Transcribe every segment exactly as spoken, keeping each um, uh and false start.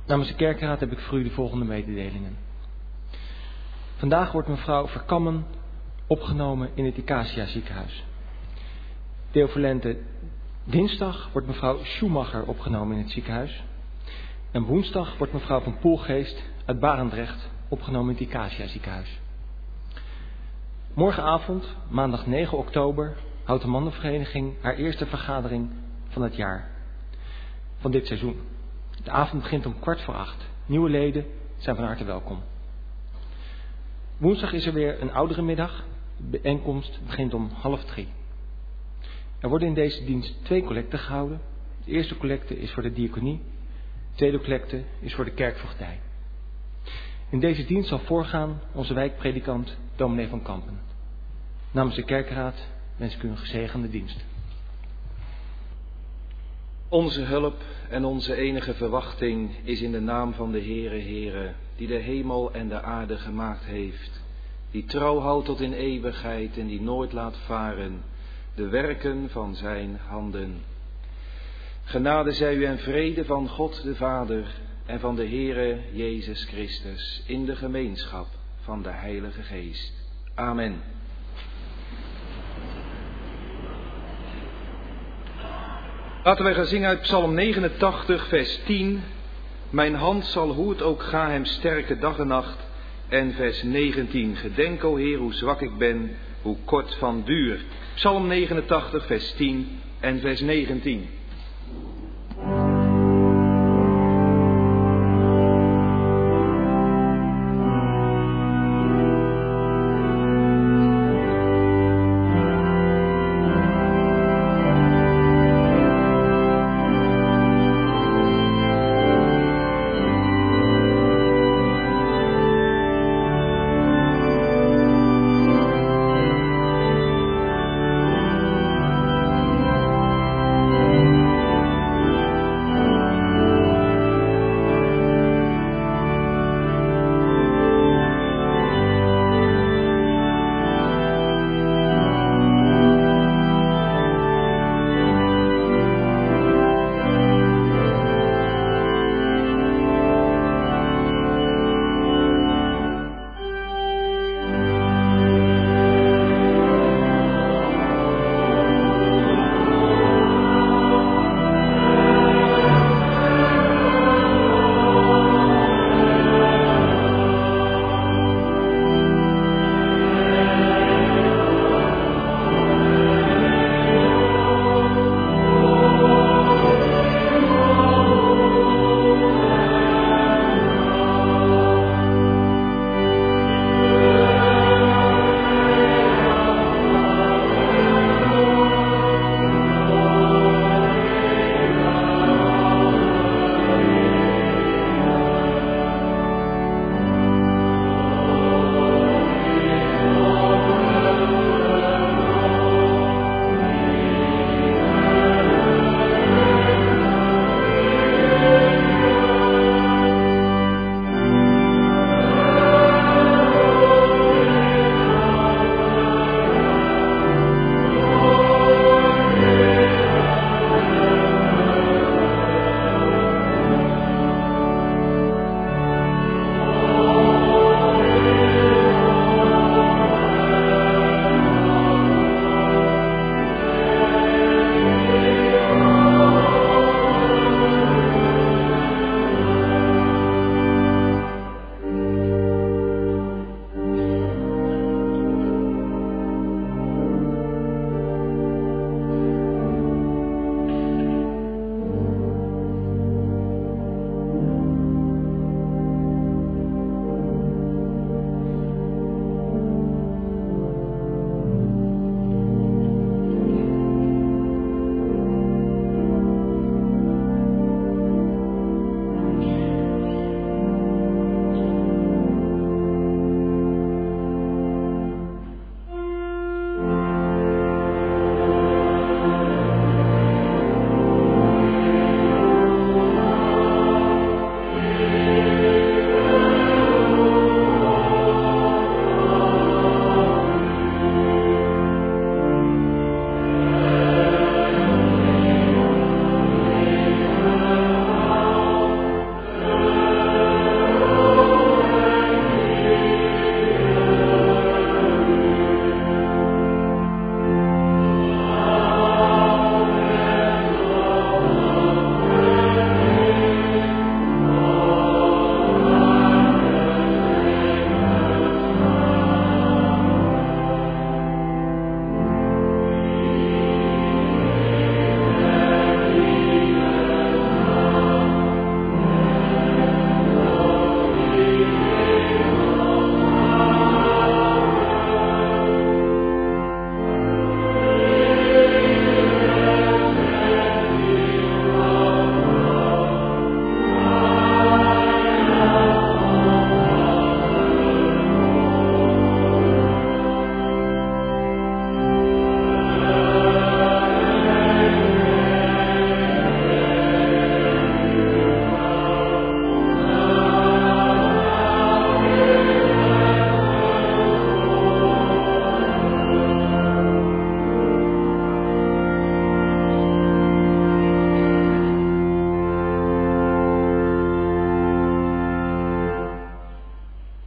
Namens de kerkraad heb ik voor u de volgende mededelingen. Vandaag wordt mevrouw Verkammen opgenomen in het Icacia ziekenhuis. Theovalente dinsdag wordt mevrouw Schumacher opgenomen in het ziekenhuis. En woensdag wordt mevrouw van Poelgeest uit Barendrecht opgenomen in het Icacia ziekenhuis. Morgenavond, maandag negen oktober, houdt de mannenvereniging haar eerste vergadering van het jaar. Van dit seizoen. De avond begint om kwart voor acht. Nieuwe leden zijn van harte welkom. Woensdag is er weer een ouderenmiddag. De bijeenkomst begint om half drie. Er worden in deze dienst twee collecten gehouden. De eerste collecte is voor de diaconie. De tweede collecte is voor de kerkvoogdij. In deze dienst zal voorgaan onze wijkpredikant dominee van Kampen. Namens de kerkraad wens ik u een gezegende dienst. Onze hulp en onze enige verwachting is in de naam van de Heere, Heere, die de hemel en de aarde gemaakt heeft, die trouw houdt tot in eeuwigheid en die nooit laat varen de werken van zijn handen. Genade zij u en vrede van God de Vader en van de Heere Jezus Christus in de gemeenschap van de Heilige Geest. Amen. Laten wij gaan zingen uit Psalm negenentachtig, vers tien. Mijn hand zal, hoe het ook ga, hem sterken dag en nacht. En vers negentien. Gedenk, o Heer, hoe zwak ik ben, hoe kort van duur. Psalm negenentachtig, vers tien en vers negentien. Amen.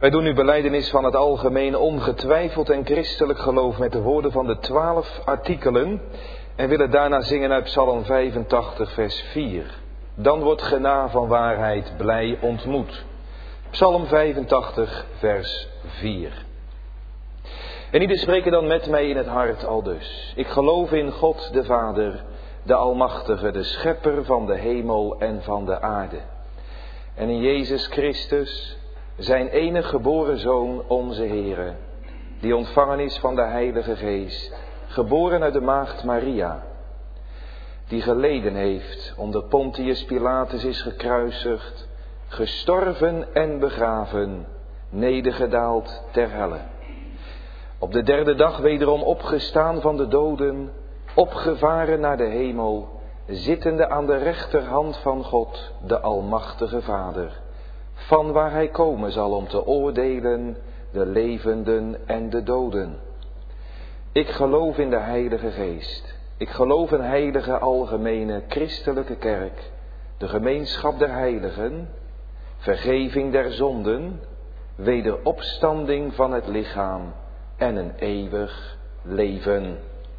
Wij doen nu belijdenis van het algemeen ongetwijfeld en christelijk geloof met de woorden van de twaalf artikelen en willen daarna zingen uit Psalm vijfentachtig vers vier. Dan wordt gena van waarheid blij ontmoet. Psalm vijfentachtig vers vier. En ieder spreken dan met mij in het hart aldus. Ik geloof in God de Vader, de Almachtige, de Schepper van de hemel en van de aarde. En in Jezus Christus, zijn enige geboren Zoon, onze Heere, die ontvangen is van de Heilige Geest, geboren uit de maagd Maria, die geleden heeft, onder Pontius Pilatus is gekruisigd, gestorven en begraven, nedergedaald ter helle. Op de derde dag wederom opgestaan van de doden, opgevaren naar de hemel, zittende aan de rechterhand van God, de Almachtige Vader, van waar hij komen zal om te oordelen de levenden en de doden. Ik geloof in de Heilige Geest. Ik geloof een heilige algemene christelijke kerk, de gemeenschap der heiligen, vergeving der zonden, wederopstanding van het lichaam en een eeuwig leven.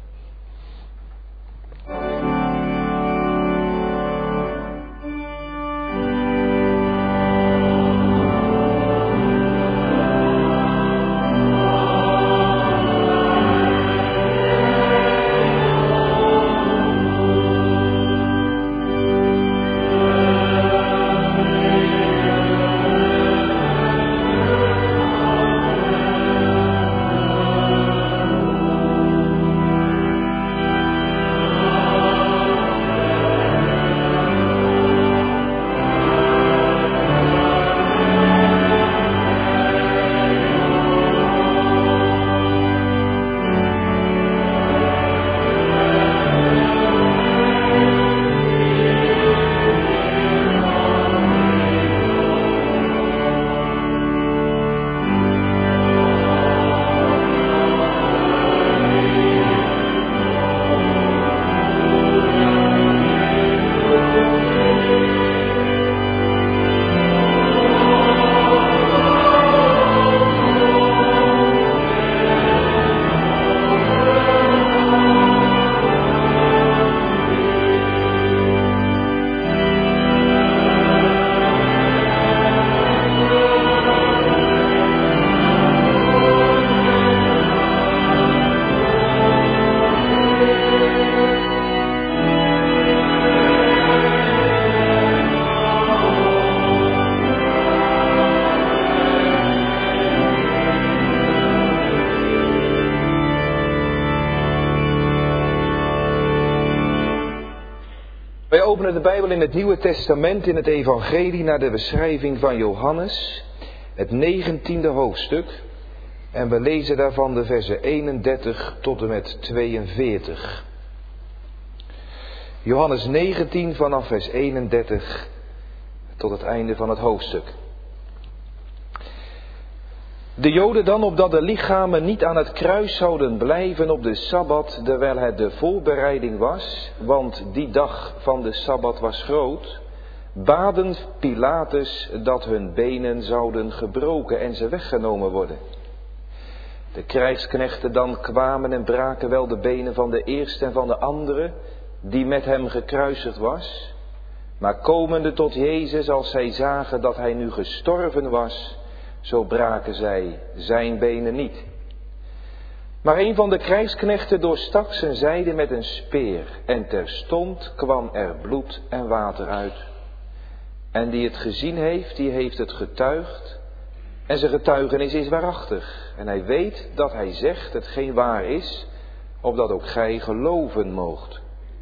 Wij openen de Bijbel in het Nieuwe Testament in het Evangelie naar de beschrijving van Johannes, het negentiende hoofdstuk. En we lezen daarvan de versen eenendertig tot en met tweeënveertig. Johannes negentien vanaf vers eenendertig tot het einde van het hoofdstuk. De Joden dan, opdat de lichamen niet aan het kruis zouden blijven op de Sabbat, terwijl het de voorbereiding was, want die dag van de Sabbat was groot, baden Pilatus dat hun benen zouden gebroken en ze weggenomen worden. De krijgsknechten dan kwamen en braken wel de benen van de eerste en van de andere, die met hem gekruisigd was, maar komende tot Jezus, als zij zagen dat hij nu gestorven was, zo braken zij zijn benen niet. Maar een van de krijgsknechten doorstak zijn zijde met een speer, en terstond kwam er bloed en water uit. En die het gezien heeft, die heeft het getuigd, en zijn getuigenis is waarachtig. En hij weet dat hij zegt hetgeen waar is, opdat ook gij geloven moogt.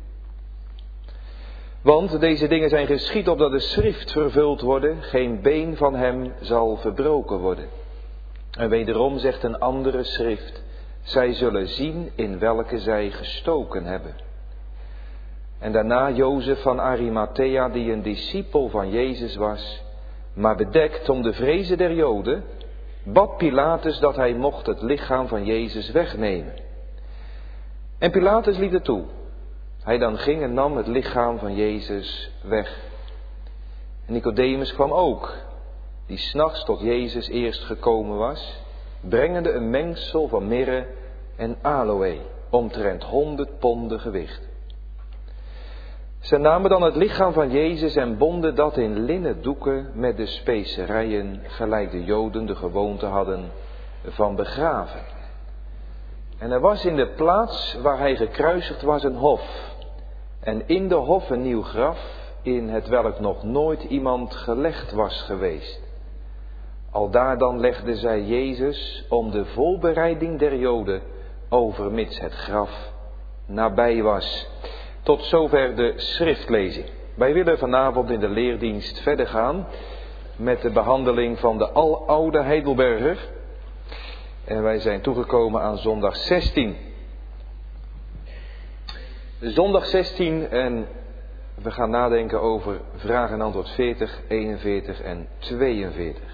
Want deze dingen zijn geschied opdat de schrift vervuld worden, geen been van hem zal verbroken worden. En wederom zegt een andere schrift, zij zullen zien in welke zij gestoken hebben. En daarna Jozef van Arimathea, die een discipel van Jezus was, maar bedekt om de vrezen der Joden, bad Pilatus dat hij mocht het lichaam van Jezus wegnemen. En Pilatus liet het toe. Hij dan ging en nam het lichaam van Jezus weg. En Nicodemus kwam ook die 's nachts tot Jezus eerst gekomen was, brengende een mengsel van mirre en aloë, omtrent honderd ponden gewicht. Ze namen dan het lichaam van Jezus en bonden dat in linnen doeken met de specerijen, gelijk de Joden de gewoonte hadden van begraven. En er was in de plaats waar hij gekruisigd was een hof, en in de hof een nieuw graf, in het welk nog nooit iemand gelegd was geweest. Aldaar dan legden zij Jezus om de voorbereiding der Joden, overmits het graf nabij was. Tot zover de schriftlezing. Wij willen vanavond in de leerdienst verder gaan met de behandeling van de aloude Heidelberger. En wij zijn toegekomen aan zondag zestien. Zondag zestien en we gaan nadenken over vraag en antwoord veertig, eenenveertig en tweeënveertig.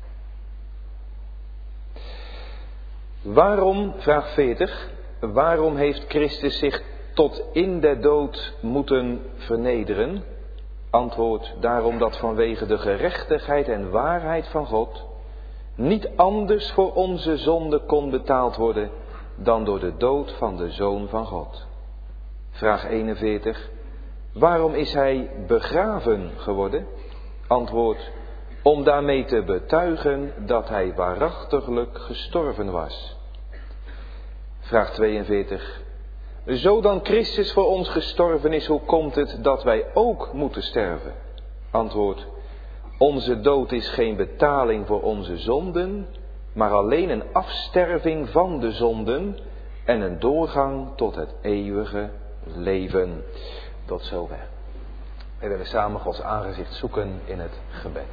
Waarom, vraag veertig, waarom heeft Christus zich tot in de dood moeten vernederen? Antwoord, daarom dat vanwege de gerechtigheid en waarheid van God niet anders voor onze zonde kon betaald worden dan door de dood van de Zoon van God. Vraag eenenveertig, waarom is hij begraven geworden? Antwoord, om daarmee te betuigen dat hij waarachtiglijk gestorven was. Vraag tweeënveertig, zo dan Christus voor ons gestorven is, hoe komt het dat wij ook moeten sterven? Antwoord, onze dood is geen betaling voor onze zonden, maar alleen een afsterving van de zonden en een doorgang tot het eeuwige leven. Tot zover. We willen samen Gods aangezicht zoeken in het gebed.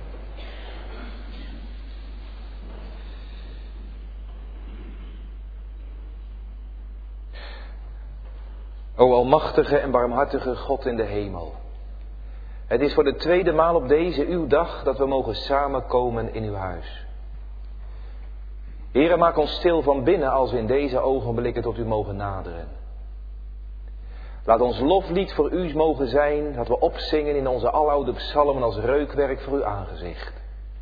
O almachtige en barmhartige God in de hemel. Het is voor de tweede maal op deze uw dag dat we mogen samenkomen in uw huis. Heere, maak ons stil van binnen als we in deze ogenblikken tot u mogen naderen. Laat ons loflied voor u mogen zijn, dat we opzingen in onze aloude psalmen als reukwerk voor uw aangezicht.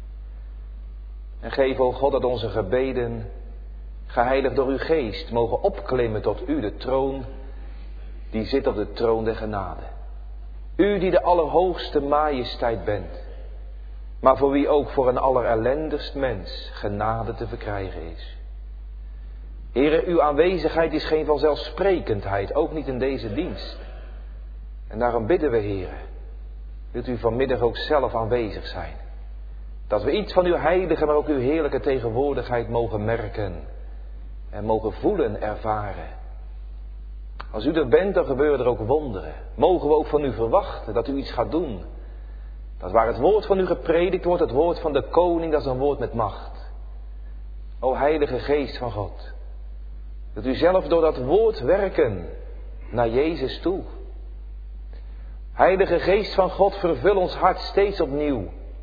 En geef, o God, dat onze gebeden, geheiligd door uw geest, mogen opklimmen tot u, de troon, die zit op de troon der genade. U die de allerhoogste majesteit bent, maar voor wie ook voor een allerellendigst mens genade te verkrijgen is. Heere, uw aanwezigheid is geen vanzelfsprekendheid, ook niet in deze dienst. En daarom bidden we, Heere, wilt u vanmiddag ook zelf aanwezig zijn. Dat we iets van uw heilige, maar ook uw heerlijke tegenwoordigheid mogen merken en mogen voelen, ervaren. Als u er bent, dan gebeuren er ook wonderen. Mogen we ook van u verwachten dat u iets gaat doen. Dat waar het woord van u gepredikt wordt, het woord van de koning, dat is een woord met macht. O heilige geest van God, dat u zelf door dat woord werken naar Jezus toe. Heilige geest van God, vervul ons hart steeds opnieuw.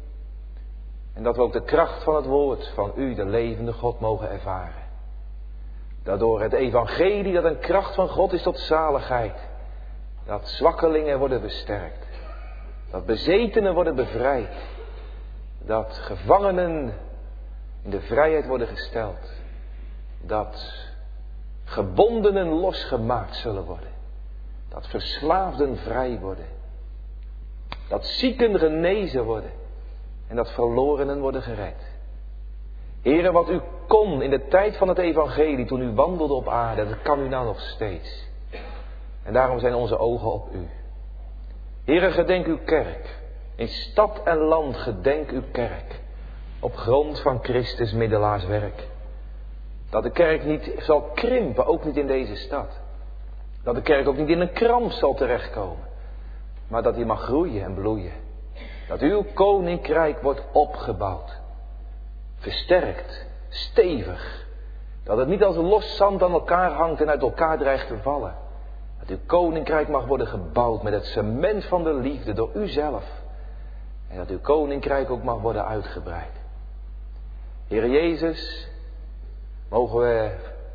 En dat we ook de kracht van het woord van u, de levende God, mogen ervaren. Daardoor het evangelie, dat een kracht van God is tot zaligheid. Dat zwakkelingen worden besterkt. Dat bezetenen worden bevrijd. Dat gevangenen in de vrijheid worden gesteld. Dat gebondenen losgemaakt zullen worden. Dat verslaafden vrij worden. Dat zieken genezen worden. En dat verlorenen worden gered. Heere, wat u kon in de tijd van het evangelie, toen u wandelde op aarde, dat kan u nou nog steeds. En daarom zijn onze ogen op u. Heere, gedenk uw kerk. In stad en land gedenk uw kerk. Op grond van Christus middelaarswerk. Dat de kerk niet zal krimpen, ook niet in deze stad. Dat de kerk ook niet in een kramp zal terechtkomen. Maar dat die mag groeien en bloeien. Dat uw koninkrijk wordt opgebouwd. Versterkt, stevig. Dat het niet als los zand aan elkaar hangt en uit elkaar dreigt te vallen. Dat uw koninkrijk mag worden gebouwd met het cement van de liefde door u zelf. En dat uw koninkrijk ook mag worden uitgebreid. Heere Jezus, mogen we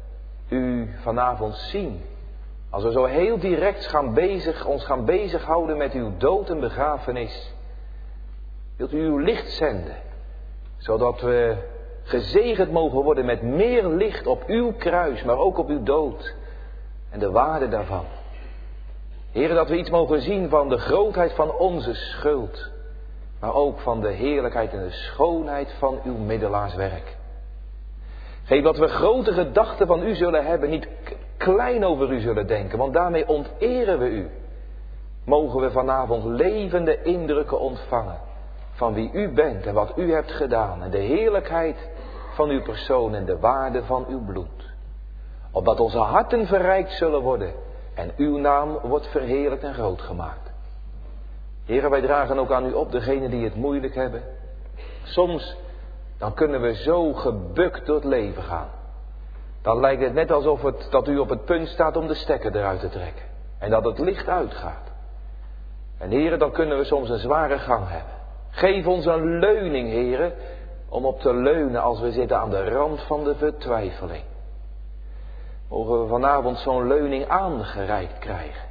u vanavond zien. Als we zo heel direct gaan bezig, ons gaan bezighouden met uw dood en begrafenis. Wilt u uw licht zenden. Zodat we gezegend mogen worden met meer licht op uw kruis, maar ook op uw dood. En de waarde daarvan. Heere, dat we iets mogen zien van de grootheid van onze schuld. Maar ook van de heerlijkheid en de schoonheid van uw middelaarswerk. Geef dat we grote gedachten van u zullen hebben, niet klein over u zullen denken, want daarmee onteren we u. Mogen we vanavond levende indrukken ontvangen van wie u bent en wat u hebt gedaan. En de heerlijkheid van uw persoon en de waarde van uw bloed. Opdat onze harten verrijkt zullen worden en uw naam wordt verheerlijkt en groot gemaakt. Heere, wij dragen ook aan u op degenen die het moeilijk hebben. Soms dan kunnen we zo gebukt door het leven gaan. Dan lijkt het net alsof het, dat u op het punt staat om de stekker eruit te trekken. En dat het licht uitgaat. En heren, dan kunnen we soms een zware gang hebben. Geef ons een leuning, heren, om op te leunen als we zitten aan de rand van de vertwijfeling. Mogen we vanavond zo'n leuning aangereikt krijgen.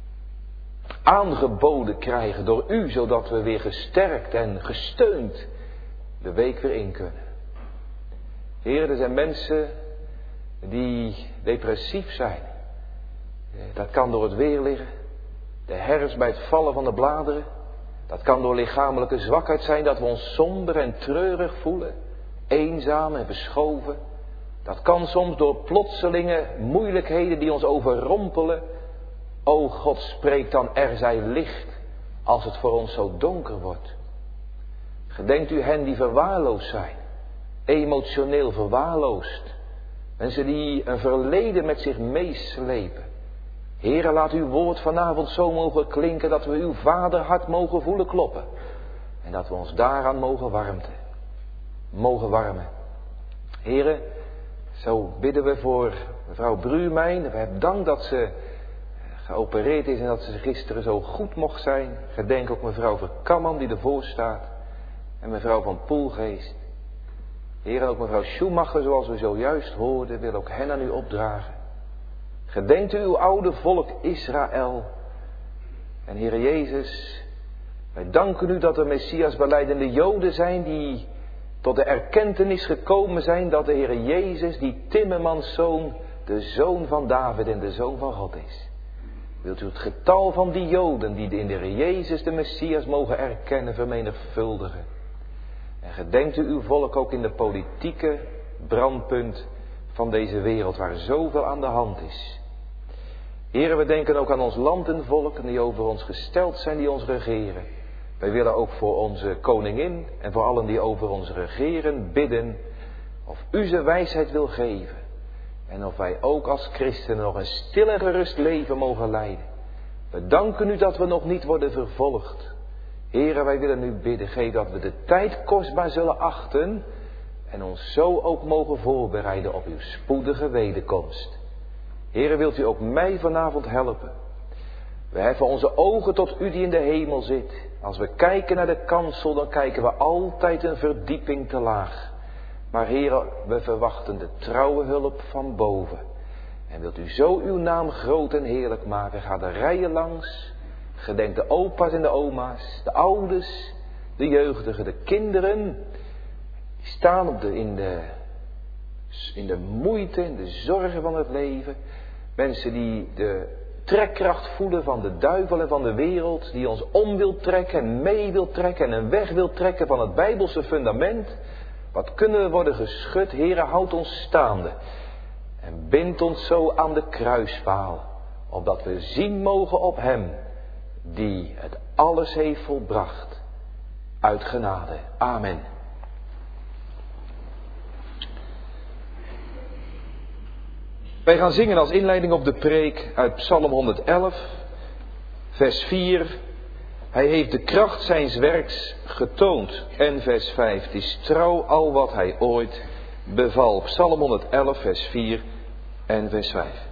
Aangeboden krijgen door u, zodat we weer gesterkt en gesteund de week weer in kunnen. Heren, er zijn mensen die depressief zijn. Dat kan door het weer liggen. De herfst bij het vallen van de bladeren. Dat kan door lichamelijke zwakheid zijn, dat we ons somber en treurig voelen. Eenzaam en verschoven. Dat kan soms door plotselinge moeilijkheden die ons overrompelen. O God, spreek dan, er zij licht, als het voor ons zo donker wordt. Gedenkt u hen die verwaarloosd zijn, emotioneel verwaarloosd. Mensen die een verleden met zich meeslepen. Heere, laat uw woord vanavond zo mogen klinken dat we uw vaderhart mogen voelen kloppen. En dat we ons daaraan mogen warmte, mogen warmen. Heere, zo bidden we voor mevrouw Bruurmijn. We hebben dank dat ze geopereerd is en dat ze gisteren zo goed mocht zijn. Gedenk ook mevrouw Verkamman die ervoor staat. En mevrouw van Poelgeest. Heer, en ook mevrouw Schumacher, zoals we zojuist hoorden, wil ook hen aan u opdragen. Gedenkt u uw oude volk Israël. En Heere Jezus, wij danken u dat er Messias belijdende Joden zijn die tot de erkentenis gekomen zijn dat de Heere Jezus, die timmermanszoon, de zoon van David en de zoon van God is. Wilt u het getal van die Joden die in de Heere Jezus de Messias mogen erkennen vermenigvuldigen. En gedenkt u uw volk ook in de politieke brandpunt van deze wereld waar zoveel aan de hand is. Heren, we denken ook aan ons land en volk die over ons gesteld zijn, die ons regeren. Wij willen ook voor onze koningin en voor allen die over ons regeren bidden of u ze wijsheid wil geven. En of wij ook als christenen nog een stil en gerust leven mogen leiden. We danken u dat we nog niet worden vervolgd. Heren, wij willen u bidden, geef dat we de tijd kostbaar zullen achten en ons zo ook mogen voorbereiden op uw spoedige wederkomst. Heren, wilt u ook mij vanavond helpen? We heffen onze ogen tot u die in de hemel zit. Als we kijken naar de kansel, dan kijken we altijd een verdieping te laag. Maar Heren, we verwachten de trouwe hulp van boven. En wilt u zo uw naam groot en heerlijk maken, ga de rijen langs. Gedenk de opa's en de oma's, de ouders, de jeugdigen, de kinderen. Die staan op de, in, de, in de moeite en de zorgen van het leven. Mensen die de trekkracht voelen van de duivel en van de wereld. Die ons om wil trekken en mee wil trekken en een weg wil trekken van het Bijbelse fundament. Wat kunnen we worden geschud? Heere, houd ons staande. En bind ons zo aan de kruispaal. Opdat we zien mogen op hem die het alles heeft volbracht. Uit genade. Amen. Wij gaan zingen als inleiding op de preek uit Psalm honderdelf, vers vier. Hij heeft de kracht zijns werks getoond. En vers vijf. Het is trouw al wat hij ooit beval. Psalm honderdelf, vers vier en vers vijf.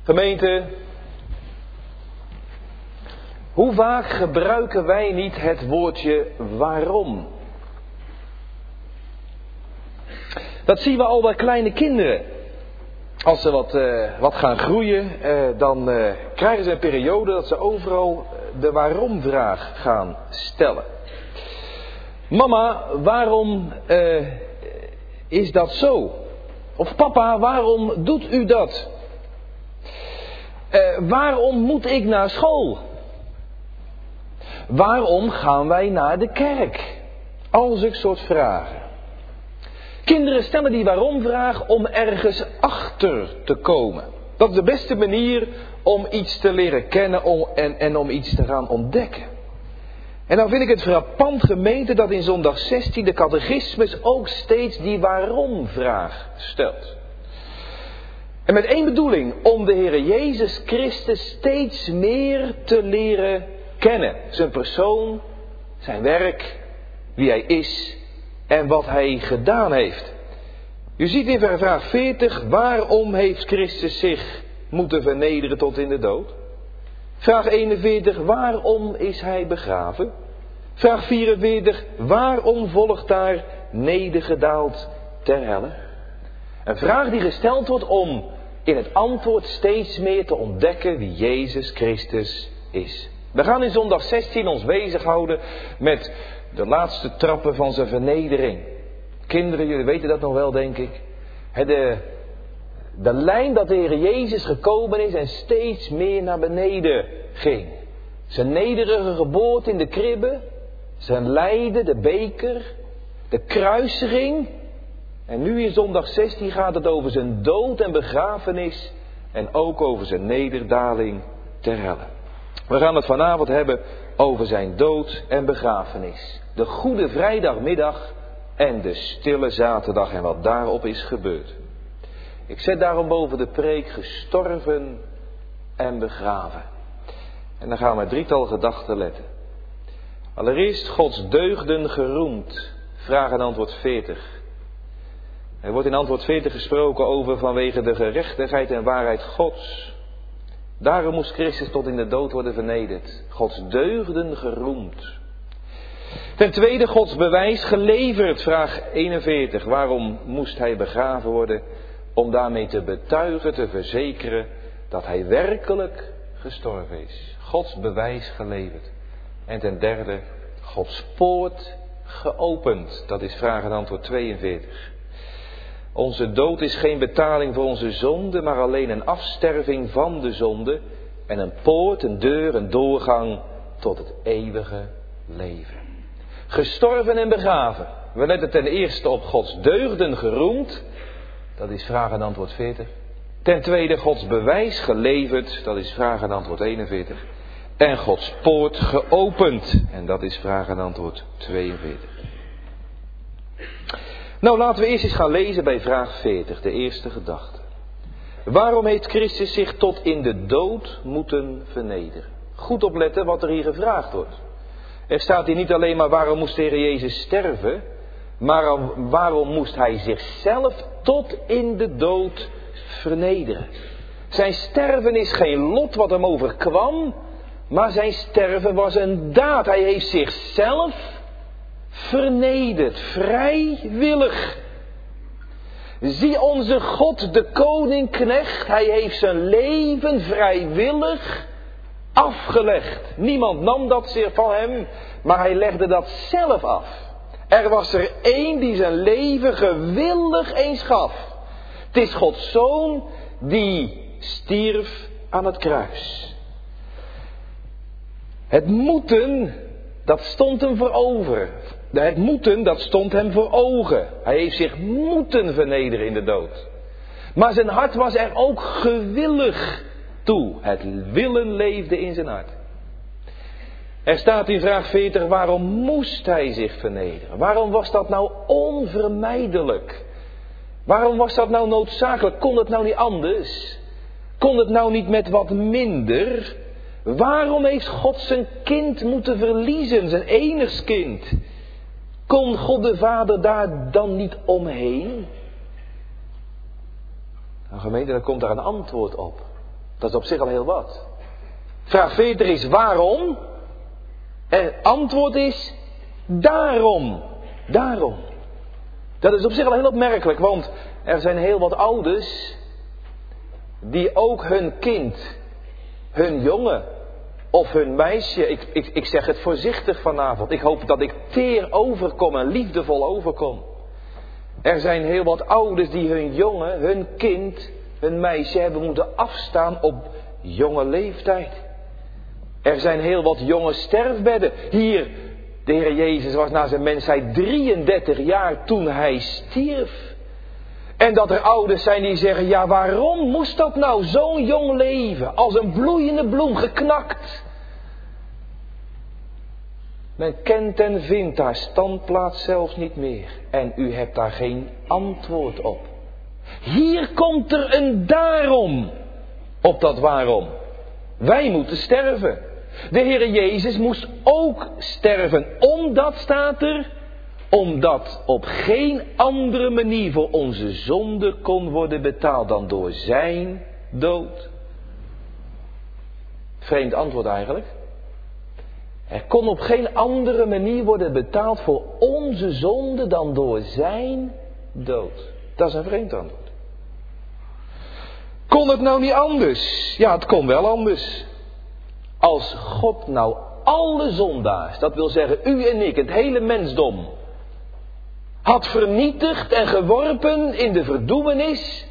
Gemeente, hoe vaak gebruiken wij niet het woordje waarom? Dat zien we al bij kleine kinderen. Als ze wat, uh, wat gaan groeien, uh, dan uh, krijgen ze een periode dat ze overal de waarom-vraag gaan stellen. Mama, waarom uh, is dat zo? Of papa, waarom doet u dat? Uh, waarom moet ik naar school? Waarom gaan wij naar de kerk? Al zulke soort vragen. Kinderen stellen die waarom-vraag om ergens achter te komen. Dat is de beste manier om iets te leren kennen om, en, en om iets te gaan ontdekken. En dan vind ik het frappant, gemeente, dat in zondag zestien de catechismus ook steeds die waarom-vraag stelt. En met één bedoeling, om de Heere Jezus Christus steeds meer te leren kennen. Zijn persoon, zijn werk, wie hij is en wat hij gedaan heeft. U ziet in vraag veertig, waarom heeft Christus zich moeten vernederen tot in de dood? Vraag eenenveertig, waarom is hij begraven? Vraag vierenveertig, waarom volgt daar nedergedaald ter helle? Een vraag die gesteld wordt om in het antwoord steeds meer te ontdekken wie Jezus Christus is. We gaan in zondag zestien ons bezighouden met de laatste trappen van zijn vernedering. Kinderen, jullie weten dat nog wel, denk ik. De, de lijn dat de Heer Jezus gekomen is en steeds meer naar beneden ging. Zijn nederige geboorte in de kribbe, zijn lijden, de beker, de kruisiging. En nu in zondag zestien gaat het over zijn dood en begrafenis en ook over zijn nederdaling ter helle. We gaan het vanavond hebben over zijn dood en begrafenis. De goede vrijdagmiddag en de stille zaterdag en wat daarop is gebeurd. Ik zet daarom boven de preek gestorven en begraven. En dan gaan we met drietal gedachten letten. Allereerst Gods deugden geroemd. Vraag en antwoord veertig. Er wordt in antwoord veertig gesproken over vanwege de gerechtigheid en waarheid Gods. Daarom moest Christus tot in de dood worden vernederd. Gods deugden geroemd. Ten tweede Gods bewijs geleverd. Vraag eenenveertig. Waarom moest hij begraven worden? Om daarmee te betuigen, te verzekeren dat hij werkelijk gestorven is. Gods bewijs geleverd. En ten derde Gods poort geopend. Dat is vraag en antwoord tweeënveertig. Onze dood is geen betaling voor onze zonde, maar alleen een afsterving van de zonde en een poort, een deur, een doorgang tot het eeuwige leven. Gestorven en begraven. We letten ten eerste op Gods deugden geroemd. Dat is vraag en antwoord veertig. Ten tweede Gods bewijs geleverd. Dat is vraag en antwoord eenenveertig. En Gods poort geopend. En dat is vraag en antwoord tweeënveertig. Nou, laten we eerst eens gaan lezen bij vraag veertig, de eerste gedachte. Waarom heeft Christus zich tot in de dood moeten vernederen? Goed opletten wat er hier gevraagd wordt. Er staat hier niet alleen maar waarom moest de Heer Jezus sterven, maar waarom moest hij zichzelf tot in de dood vernederen. Zijn sterven is geen lot wat hem overkwam, maar zijn sterven was een daad. Hij heeft zichzelf vernederd, vrijwillig. Zie onze God, de koning-knecht, hij heeft zijn leven vrijwillig afgelegd. Niemand nam dat zeer van hem, maar hij legde dat zelf af. Er was er één die zijn leven gewillig eens gaf. Het is Gods Zoon die stierf aan het kruis. Het moeten, dat stond hem voor over. Het moeten, dat stond hem voor ogen. Hij heeft zich moeten vernederen in de dood. Maar zijn hart was er ook gewillig toe. Het willen leefde in zijn hart. Er staat in vraag veertig, waarom moest hij zich vernederen? Waarom was dat nou onvermijdelijk? Waarom was dat nou noodzakelijk? Kon het nou niet anders? Kon het nou niet met wat minder? Waarom heeft God zijn kind moeten verliezen, zijn enigst kind? Kon God de Vader daar dan niet omheen? Nou gemeente, dan komt daar een antwoord op. Dat is op zich al heel wat. Vraag veertig is waarom? En het antwoord is daarom. Daarom. Dat is op zich al heel opmerkelijk, want er zijn heel wat ouders die ook hun kind, hun jongen of hun meisje, ik, ik, ik zeg het voorzichtig vanavond, ik hoop dat ik teer overkom en liefdevol overkom. Er zijn heel wat ouders die hun jongen, hun kind, hun meisje hebben moeten afstaan op jonge leeftijd. Er zijn heel wat jonge sterfbedden. Hier, de Heer Jezus was na zijn mensheid drieëndertig jaar toen hij stierf. En dat er ouders zijn die zeggen, ja waarom moest dat nou zo'n jong leven, als een bloeiende bloem geknakt. Men kent en vindt haar standplaats zelfs niet meer. En u hebt daar geen antwoord op. Hier komt er een daarom op dat waarom. Wij moeten sterven. De Heere Jezus moest ook sterven. Omdat, staat er, omdat op geen andere manier voor onze zonde kon worden betaald dan door zijn dood. Vreemd antwoord eigenlijk. Er kon op geen andere manier worden betaald voor onze zonde dan door zijn dood. Dat is een vreemd antwoord. Kon het nou niet anders? Ja, het kon wel anders. Als God nou alle zondaars, dat wil zeggen u en ik, het hele mensdom, had vernietigd en geworpen in de verdoemenis,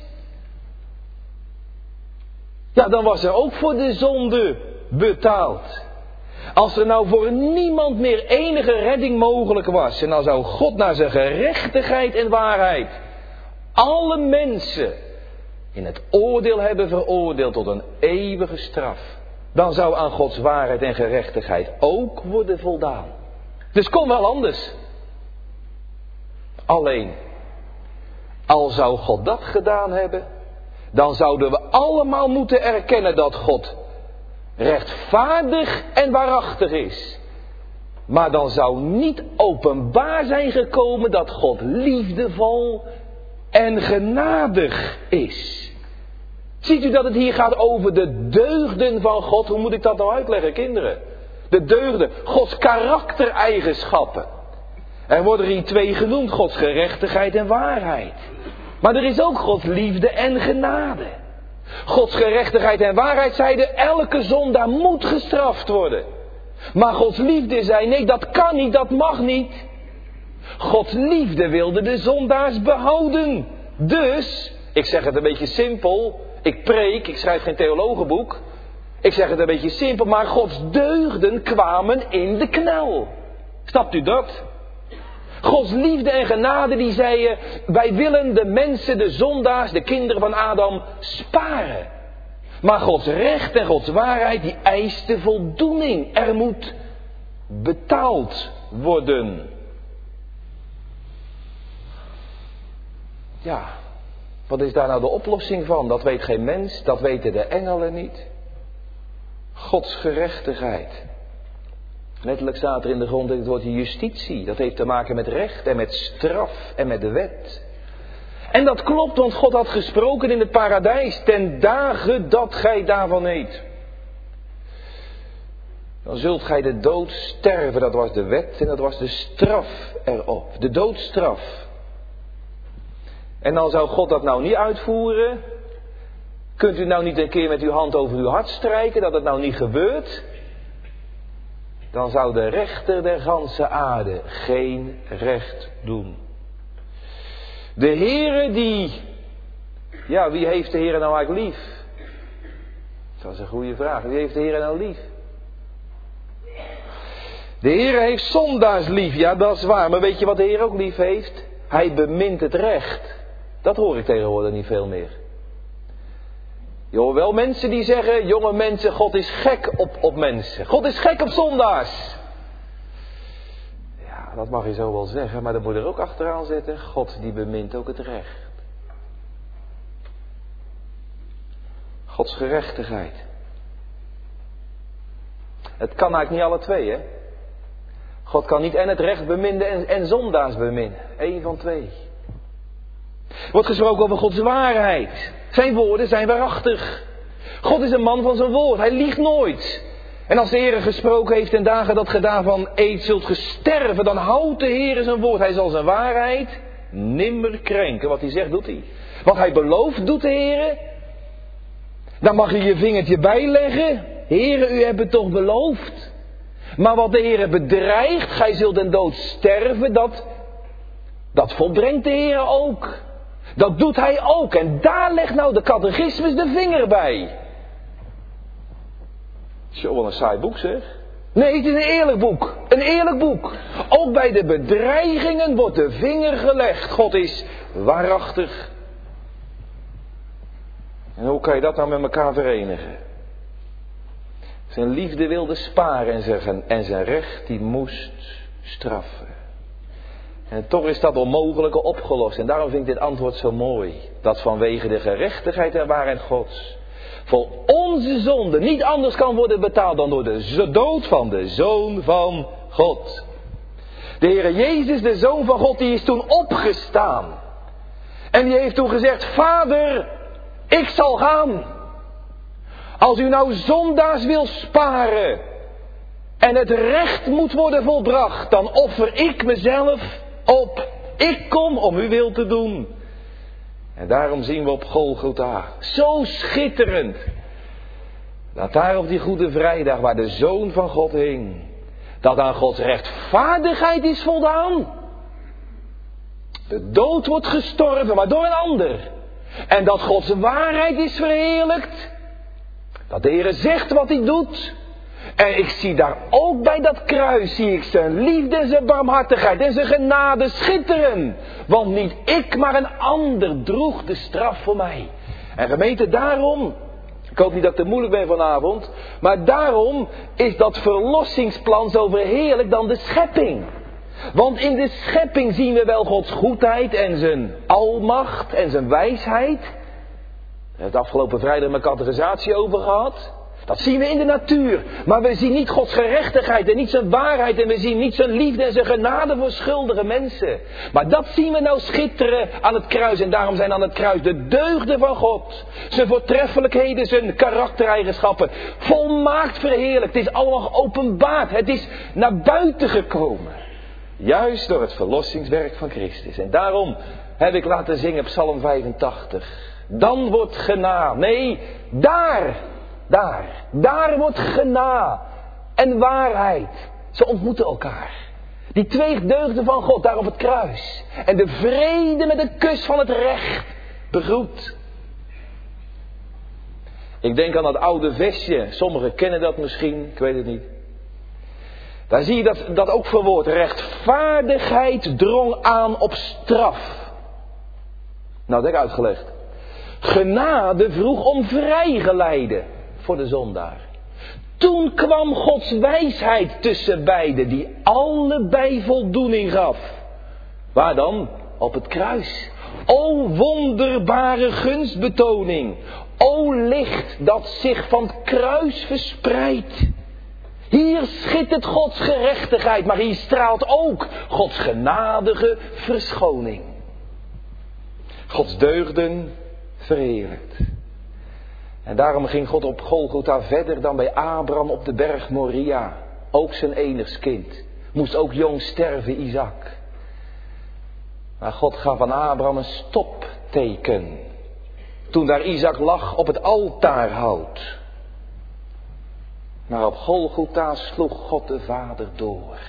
ja, dan was er ook voor de zonde betaald. Als er nou voor niemand meer enige redding mogelijk was, en dan zou God naar zijn gerechtigheid en waarheid alle mensen in het oordeel hebben veroordeeld tot een eeuwige straf, dan zou aan Gods waarheid en gerechtigheid ook worden voldaan. Dus kon wel anders. Alleen, al zou God dat gedaan hebben, dan zouden we allemaal moeten erkennen dat God rechtvaardig en waarachtig is. Maar dan zou niet openbaar zijn gekomen dat God liefdevol en genadig is. Ziet u dat het hier gaat over de deugden van God? Hoe moet ik dat nou uitleggen, kinderen? De deugden, Gods karaktereigenschappen. Er worden hier twee genoemd, Gods gerechtigheid en waarheid. Maar er is ook Gods liefde en genade. Gods gerechtigheid en waarheid zeiden, elke zondaar moet gestraft worden. Maar Gods liefde zei, nee, dat kan niet, dat mag niet. Gods liefde wilde de zondaars behouden. Dus, ik zeg het een beetje simpel, ik preek, ik schrijf geen theologenboek. Ik zeg het een beetje simpel, maar Gods deugden kwamen in de knel. Snapt u dat? Gods liefde en genade die zeiden, wij willen de mensen, de zondaars, de kinderen van Adam sparen. Maar Gods recht en Gods waarheid die eiste voldoening. Er moet betaald worden. Ja, wat is daar nou de oplossing van? Dat weet geen mens, dat weten de engelen niet. Gods gerechtigheid. Letterlijk staat er in de grond het woordje justitie. Dat heeft te maken met recht en met straf en met de wet. En dat klopt, want God had gesproken in het paradijs. Ten dagen dat gij daarvan eet, dan zult gij de dood sterven. Dat was de wet en dat was de straf erop. De doodstraf. En dan zou God dat nou niet uitvoeren. Kunt u nou niet een keer met uw hand over uw hart strijken dat het nou niet gebeurt? Dan zou de rechter der ganse aarde geen recht doen. De Heere die... Ja, wie heeft de Heere nou eigenlijk lief? Dat is een goede vraag. Wie heeft de Heere nou lief? De Heere heeft zondaars lief. Ja, dat is waar. Maar weet je wat de Heer ook lief heeft? Hij bemint het recht. Dat hoor ik tegenwoordig niet veel meer. Je hoort wel mensen die zeggen, jonge mensen, God is gek op, op mensen. God is gek op zondaars. Ja, dat mag je zo wel zeggen, maar dan moet je er ook achteraan zetten. God die bemint ook het recht. Gods gerechtigheid. Het kan eigenlijk niet alle twee, hè. God kan niet en het recht beminnen en, en zondaars beminnen. Eén van twee. Er wordt gesproken over Gods waarheid. Zijn woorden zijn waarachtig. God is een man van zijn woord. Hij liegt nooit. En als de Heer gesproken heeft ten dagen dat ge daarvan eet zult gesterven, dan houdt de Heer zijn woord. Hij zal zijn waarheid nimmer krenken. Wat hij zegt, doet hij. Wat hij belooft, doet de Heer. Dan mag je je vingertje bijleggen. Heere, u hebt het toch beloofd. Maar wat de Heer bedreigt, gij zult den dood sterven, dat, dat volbrengt de Heer ook. Dat doet hij ook. En daar legt nou de catechismus de vinger bij. Zo, wel een saai boek zeg. Nee, het is een eerlijk boek. Een eerlijk boek. Ook bij de bedreigingen wordt de vinger gelegd. God is waarachtig. En hoe kan je dat nou met elkaar verenigen? Zijn liefde wilde sparen en zijn, en zijn recht die moest straffen. En toch is dat onmogelijke opgelost. En daarom vind ik dit antwoord zo mooi. Dat vanwege de gerechtigheid en waarheid Gods voor onze zonde niet anders kan worden betaald dan door de dood van de Zoon van God. De Heere Jezus, de Zoon van God, die is toen opgestaan. En die heeft toen gezegd, Vader, ik zal gaan. Als u nou zondaars wil sparen en het recht moet worden volbracht, dan offer ik mezelf op. Ik kom om uw wil te doen. En daarom zien we op Golgotha, zo schitterend, dat daar op die Goede Vrijdag, waar de Zoon van God hing, dat aan Gods rechtvaardigheid is voldaan. De dood wordt gestorven, maar door een ander. En dat Gods waarheid is verheerlijkt. Dat de Heer zegt wat hij doet. En ik zie daar ook bij dat kruis, zie ik zijn liefde en zijn barmhartigheid en zijn genade schitteren. Want niet ik, maar een ander droeg de straf voor mij. En gemeente, daarom, ik hoop niet dat ik te moeilijk ben vanavond, maar daarom is dat verlossingsplan zo verheerlijk dan de schepping. Want in de schepping zien we wel Gods goedheid en zijn almacht en zijn wijsheid. Daar hebben we het afgelopen vrijdag mijn catechisatie over gehad. Dat zien we in de natuur. Maar we zien niet Gods gerechtigheid en niet zijn waarheid. En we zien niet zijn liefde en zijn genade voor schuldige mensen. Maar dat zien we nou schitteren aan het kruis. En daarom zijn aan het kruis de deugden van God. Zijn voortreffelijkheden, zijn karaktereigenschappen. Volmaakt verheerlijkt. Het is allemaal geopenbaard. Het is naar buiten gekomen. Juist door het verlossingswerk van Christus. En daarom heb ik laten zingen Psalm vijfentachtig. Dan wordt genade. Nee, daar... Daar, daar wordt genade en waarheid. Ze ontmoeten elkaar. Die twee deugden van God daar op het kruis. En de vrede met de kus van het recht begroet. Ik denk aan dat oude vestje. Sommigen kennen dat misschien, ik weet het niet. Daar zie je dat, dat ook verwoord. Rechtvaardigheid drong aan op straf. Nou, dat heb ik uitgelegd. Genade vroeg om vrijgeleide. Voor de zondaar. Toen kwam Gods wijsheid tussen beiden, die allebei voldoening gaf. Waar dan? Op het kruis. O wonderbare gunstbetoning. O licht dat zich van het kruis verspreidt. Hier schittert Gods gerechtigheid, maar hier straalt ook Gods genadige verschoning. Gods deugden verheerlijkt. En daarom ging God op Golgotha verder dan bij Abraham op de berg Moria. Ook zijn enigst kind. Moest ook jong sterven, Isaac. Maar God gaf aan Abraham een stopteken. Toen daar Isaac lag op het altaarhout. Maar op Golgotha sloeg God de Vader door.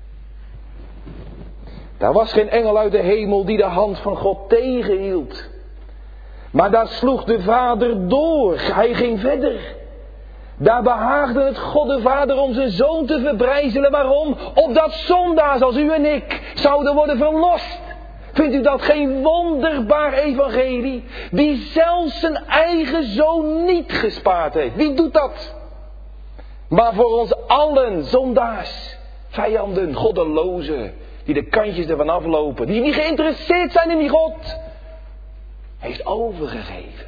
Daar was geen engel uit de hemel die de hand van God tegenhield. Maar daar sloeg de Vader door. Hij ging verder. Daar behaagde het God de Vader om zijn Zoon te verbrijzelen. Waarom? Opdat zondaars als u en ik zouden worden verlost. Vindt u dat geen wonderbaar evangelie? Die zelfs zijn eigen Zoon niet gespaard heeft. Wie doet dat? Maar voor ons allen, zondaars, vijanden, goddelozen, die de kantjes ervan aflopen, die niet geïnteresseerd zijn in die God, heeft overgegeven.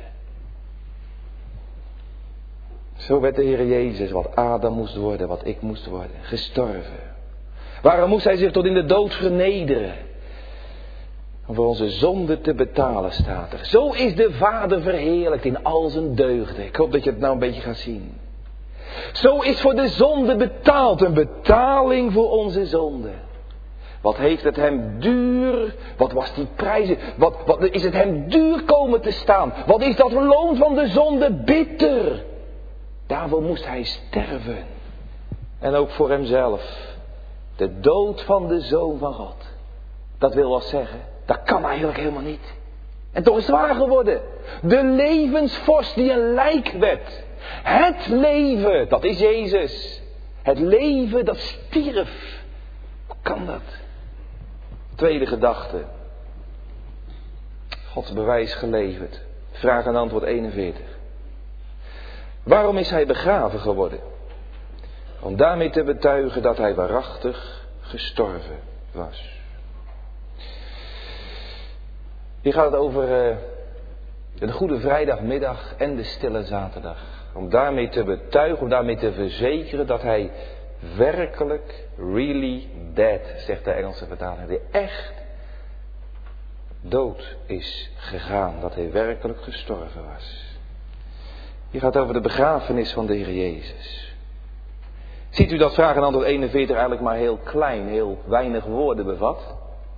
Zo werd de Heer Jezus, wat Adam moest worden, wat ik moest worden, gestorven. Waarom moest hij zich tot in de dood vernederen? Om voor onze zonde te betalen, staat er. Zo is de Vader verheerlijkt in al zijn deugden. Ik hoop dat je het nou een beetje gaat zien. Zo is voor de zonde betaald. Een betaling voor onze zonde. Wat heeft het hem duur? Wat was die prijs? Wat, wat is het hem duur komen te staan? Wat is dat loon van de zonde bitter? Daarvoor moest hij sterven. En ook voor hemzelf. De dood van de Zoon van God. Dat wil wel zeggen, dat kan eigenlijk helemaal niet. En toch is het waar geworden. De levensvorst die een lijk werd. Het leven, dat is Jezus. Het leven dat stierf. Hoe kan dat? Tweede gedachte. Gods bewijs geleverd. Vraag en antwoord eenenveertig. Waarom is hij begraven geworden? Om daarmee te betuigen dat hij waarachtig gestorven was. Hier gaat het over uh, de Goede Vrijdagmiddag en de Stille Zaterdag. Om daarmee te betuigen, om daarmee te verzekeren dat hij werkelijk, really dead, zegt de Engelse vertaling. Die echt dood is gegaan. Dat hij werkelijk gestorven was. Hier gaat het over de begrafenis van de Heer Jezus. Ziet u dat vraag en antwoord eenenveertig eigenlijk maar heel klein, heel weinig woorden bevat?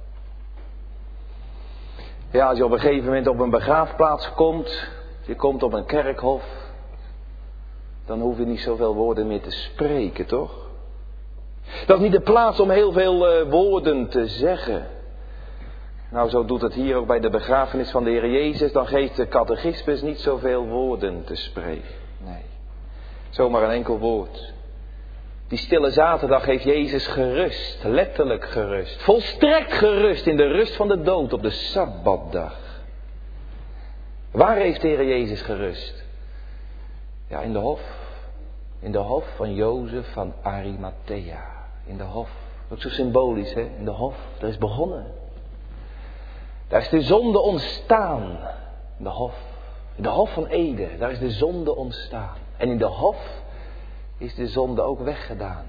Ja, als je op een gegeven moment op een begraafplaats komt, je komt op een kerkhof, dan hoef je niet zoveel woorden meer te spreken, toch? Dat is niet de plaats om heel veel uh, woorden te zeggen. Nou, zo doet het hier ook bij de begrafenis van de Heer Jezus. Dan geeft de catechismus niet zoveel woorden te spreken. Nee, zomaar een enkel woord. Die Stille Zaterdag heeft Jezus gerust, letterlijk gerust. Volstrekt gerust in de rust van de dood op de Sabbatdag. Waar heeft de Heer Jezus gerust? Ja, in de hof. In de hof van Jozef van Arimathea. In de hof. Ook zo symbolisch, hè? In de hof. Daar is begonnen. Daar is de zonde ontstaan. In de hof. In de hof van Eden. Daar is de zonde ontstaan. En in de hof is de zonde ook weggedaan.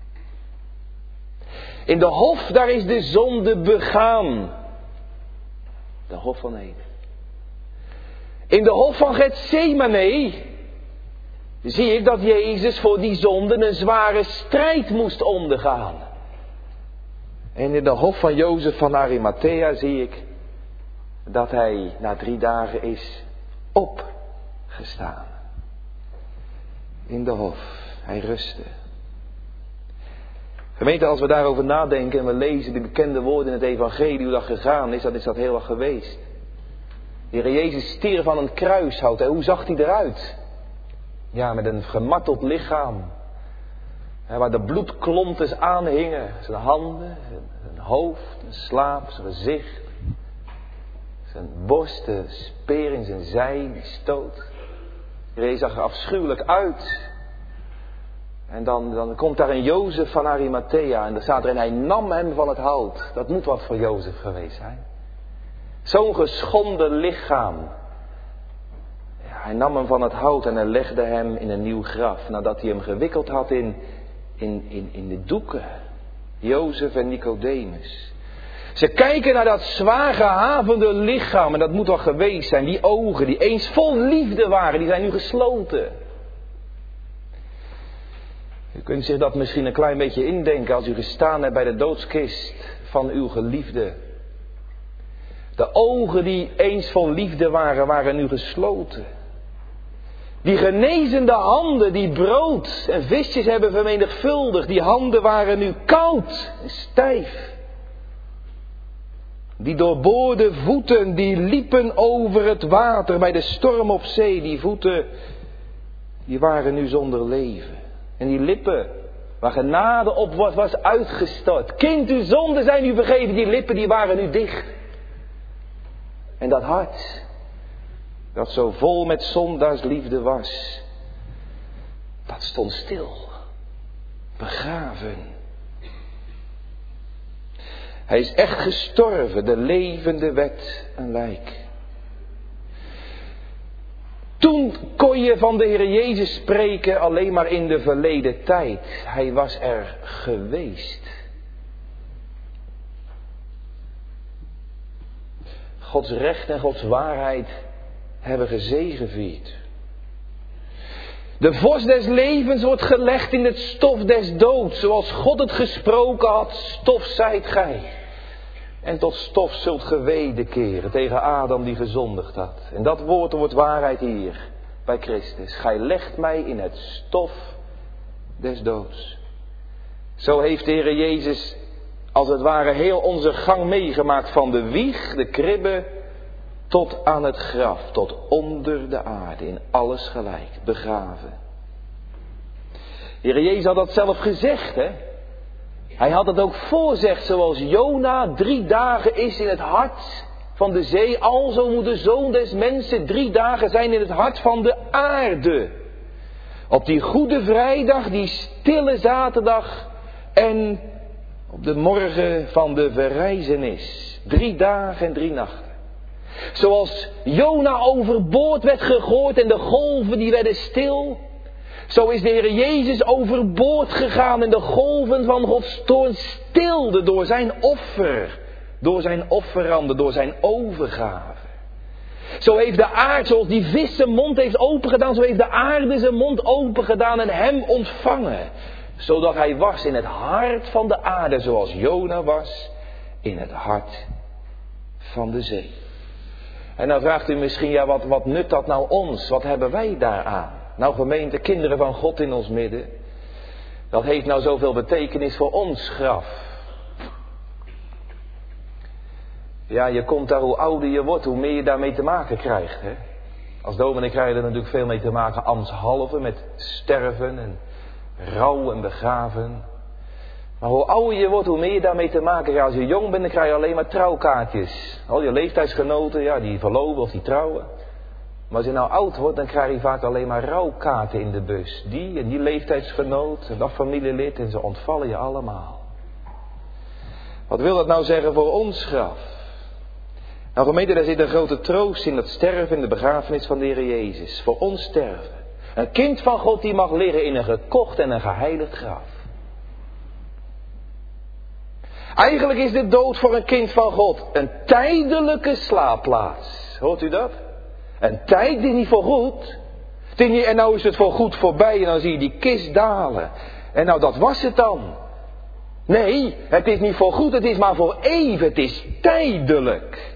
In de hof, daar is de zonde begaan. De hof van Eden. In de hof van Getsemane zie ik dat Jezus voor die zonde een zware strijd moest ondergaan. En in de hof van Jozef van Arimathea zie ik dat hij na drie dagen is opgestaan. In de hof. Hij rustte. Gemeente, als we daarover nadenken en we lezen de bekende woorden in het evangelie, hoe dat gegaan is, dan is dat heel wat geweest. De Heer Jezus stierf aan een kruishout. En hoe zag hij eruit? Ja, met een gemarteld lichaam. Waar de bloedklonters aan hingen. Zijn handen, zijn hoofd, zijn slaap, zijn gezicht. Zijn borst, de speer in zijn zij, die stoot. De Heer Jezus zag er afschuwelijk uit. En dan, dan komt daar een Jozef van Arimathea en daar staat er en hij nam hem van het hout. Dat moet wat voor Jozef geweest zijn. Zo'n geschonden lichaam. Ja, hij nam hem van het hout en hij legde hem in een nieuw graf. Nadat hij hem gewikkeld had in, in, in, in de doeken. Jozef en Nicodemus. Ze kijken naar dat zwaar gehavende lichaam en dat moet wel geweest zijn. Die ogen die eens vol liefde waren, die zijn nu gesloten. U kunt zich dat misschien een klein beetje indenken als u gestaan hebt bij de doodskist van uw geliefde. De ogen die eens vol liefde waren, waren nu gesloten. Die genezende handen die brood en visjes hebben vermenigvuldigd, die handen waren nu koud en stijf. Die doorboorde voeten die liepen over het water bij de storm op zee, die voeten die waren nu zonder leven. En die lippen, waar genade op was, was uitgestort. Kind, uw zonden zijn u vergeven. Die lippen, die waren nu dicht. En dat hart, dat zo vol met zondaarsliefde was, dat stond stil. Begraven. Hij is echt gestorven, de levende wet een lijk. Toen kon je van de Heer Jezus spreken alleen maar in de verleden tijd. Hij was er geweest. Gods recht en Gods waarheid hebben gezegevierd. De vorst des levens wordt gelegd in het stof des doods. Zoals God het gesproken had, stof zijt gij. En tot stof zult ge wederkeren tegen Adam die gezondigd had. En dat woord wordt waarheid hier bij Christus. Gij legt mij in het stof des doods. Zo heeft de Heer Jezus als het ware heel onze gang meegemaakt van de wieg, de kribbe, tot aan het graf, tot onder de aarde, in alles gelijk, begraven. De Heer Jezus had dat zelf gezegd, hè. Hij had het ook voorzegd, zoals Jona drie dagen is in het hart van de zee, alzo moet de Zoon des Mensen drie dagen zijn in het hart van de aarde. Op die goede vrijdag, die stille zaterdag en op de morgen van de verrijzenis. Drie dagen en drie nachten. Zoals Jona overboord werd gegooid en de golven die werden stil. Zo is de Heer Jezus overboord gegaan en de golven van Gods toorn stilden door zijn offer. Door zijn offeranden, door zijn overgave. Zo heeft de aarde, zoals die vis zijn mond heeft opengedaan, zo heeft de aarde zijn mond opengedaan en hem ontvangen. Zodat hij was in het hart van de aarde, zoals Jona was in het hart van de zee. En dan vraagt u misschien, ja, wat, wat nut dat nou ons? Wat hebben wij daaraan? Nou, gemeente, kinderen van God in ons midden. Dat heeft nou zoveel betekenis voor ons graf. Ja, je komt daar, hoe ouder je wordt, hoe meer je daarmee te maken krijgt. Hè? Als dominee krijg je er natuurlijk veel mee te maken, ambtshalve, met sterven en rouw en begraven. Maar hoe ouder je wordt, hoe meer je daarmee te maken krijgt. Als je jong bent, dan krijg je alleen maar trouwkaartjes. Al je leeftijdsgenoten, ja, die verloven of die trouwen. Maar als je nou oud wordt, dan krijg je vaak alleen maar rouwkaarten in de bus. Die en die leeftijdsgenoot en dat familielid en ze ontvallen je allemaal. Wat wil dat nou zeggen voor ons graf? Nou gemeente, daar zit een grote troost in dat sterven in de begrafenis van de Heer Jezus. Voor ons sterven. Een kind van God die mag liggen in een gekocht en een geheiligd graf. Eigenlijk is de dood voor een kind van God een tijdelijke slaapplaats. Hoort u dat? Een tijd die niet voor goed. En nou is het voor goed voorbij en dan zie je die kist dalen. En nou dat was het dan. Nee, het is niet voor goed, het is maar voor even. Het is tijdelijk.